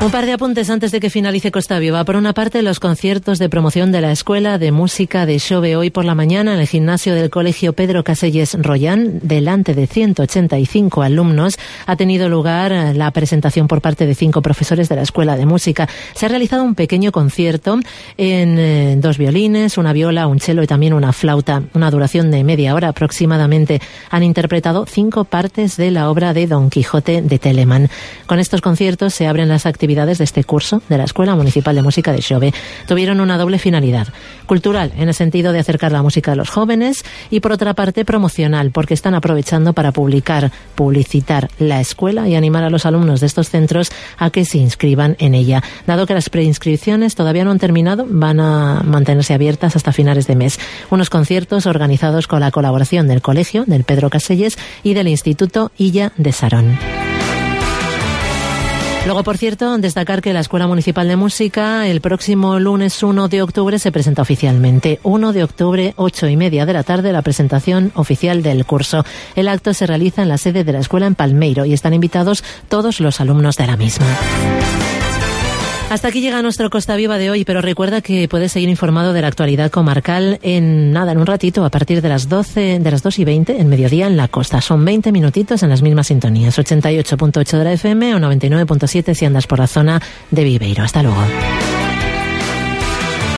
Un par de apuntes antes de que finalice Costa Viva. Por una parte, los conciertos de promoción de la Escuela de Música de Xove. Hoy por la mañana en el gimnasio del Colegio Pedro Caselles Rollán, delante de ciento ochenta y cinco alumnos, ha tenido lugar la presentación por parte de cinco profesores de la Escuela de Música. Se ha realizado un pequeño concierto en eh, dos violines, una viola, un cello y también una flauta. Una duración de media hora aproximadamente. Han interpretado cinco partes de la obra de Don Quijote de Telemann. Con estos conciertos se abren las actividades de este curso de la Escuela Municipal de Música de Xove. Tuvieron una doble finalidad: cultural, en el sentido de acercar la música a los jóvenes, y por otra parte promocional, porque están aprovechando para publicar, publicitar la escuela y animar a los alumnos de estos centros a que se inscriban en ella. Dado que las preinscripciones todavía no han terminado, van a mantenerse abiertas hasta finales de mes. Unos conciertos organizados con la colaboración del Colegio, del Pedro Caselles y del Instituto Illa de Sarón. Luego, por cierto, destacar que la Escuela Municipal de Música el próximo lunes uno de octubre se presenta oficialmente. uno de octubre, ocho y media de la tarde, la presentación oficial del curso. El acto se realiza en la sede de la escuela en Palmeiro y están invitados todos los alumnos de la misma. Hasta aquí llega nuestro Costa Viva de hoy, pero recuerda que puedes seguir informado de la actualidad comarcal en nada, en un ratito, a partir de las doce, de las dos y veinte, en mediodía en la costa. Son veinte minutitos en las mismas sintonías, ochenta y ocho punto ocho de la F M o noventa y nueve punto siete si andas por la zona de Viveiro. Hasta luego.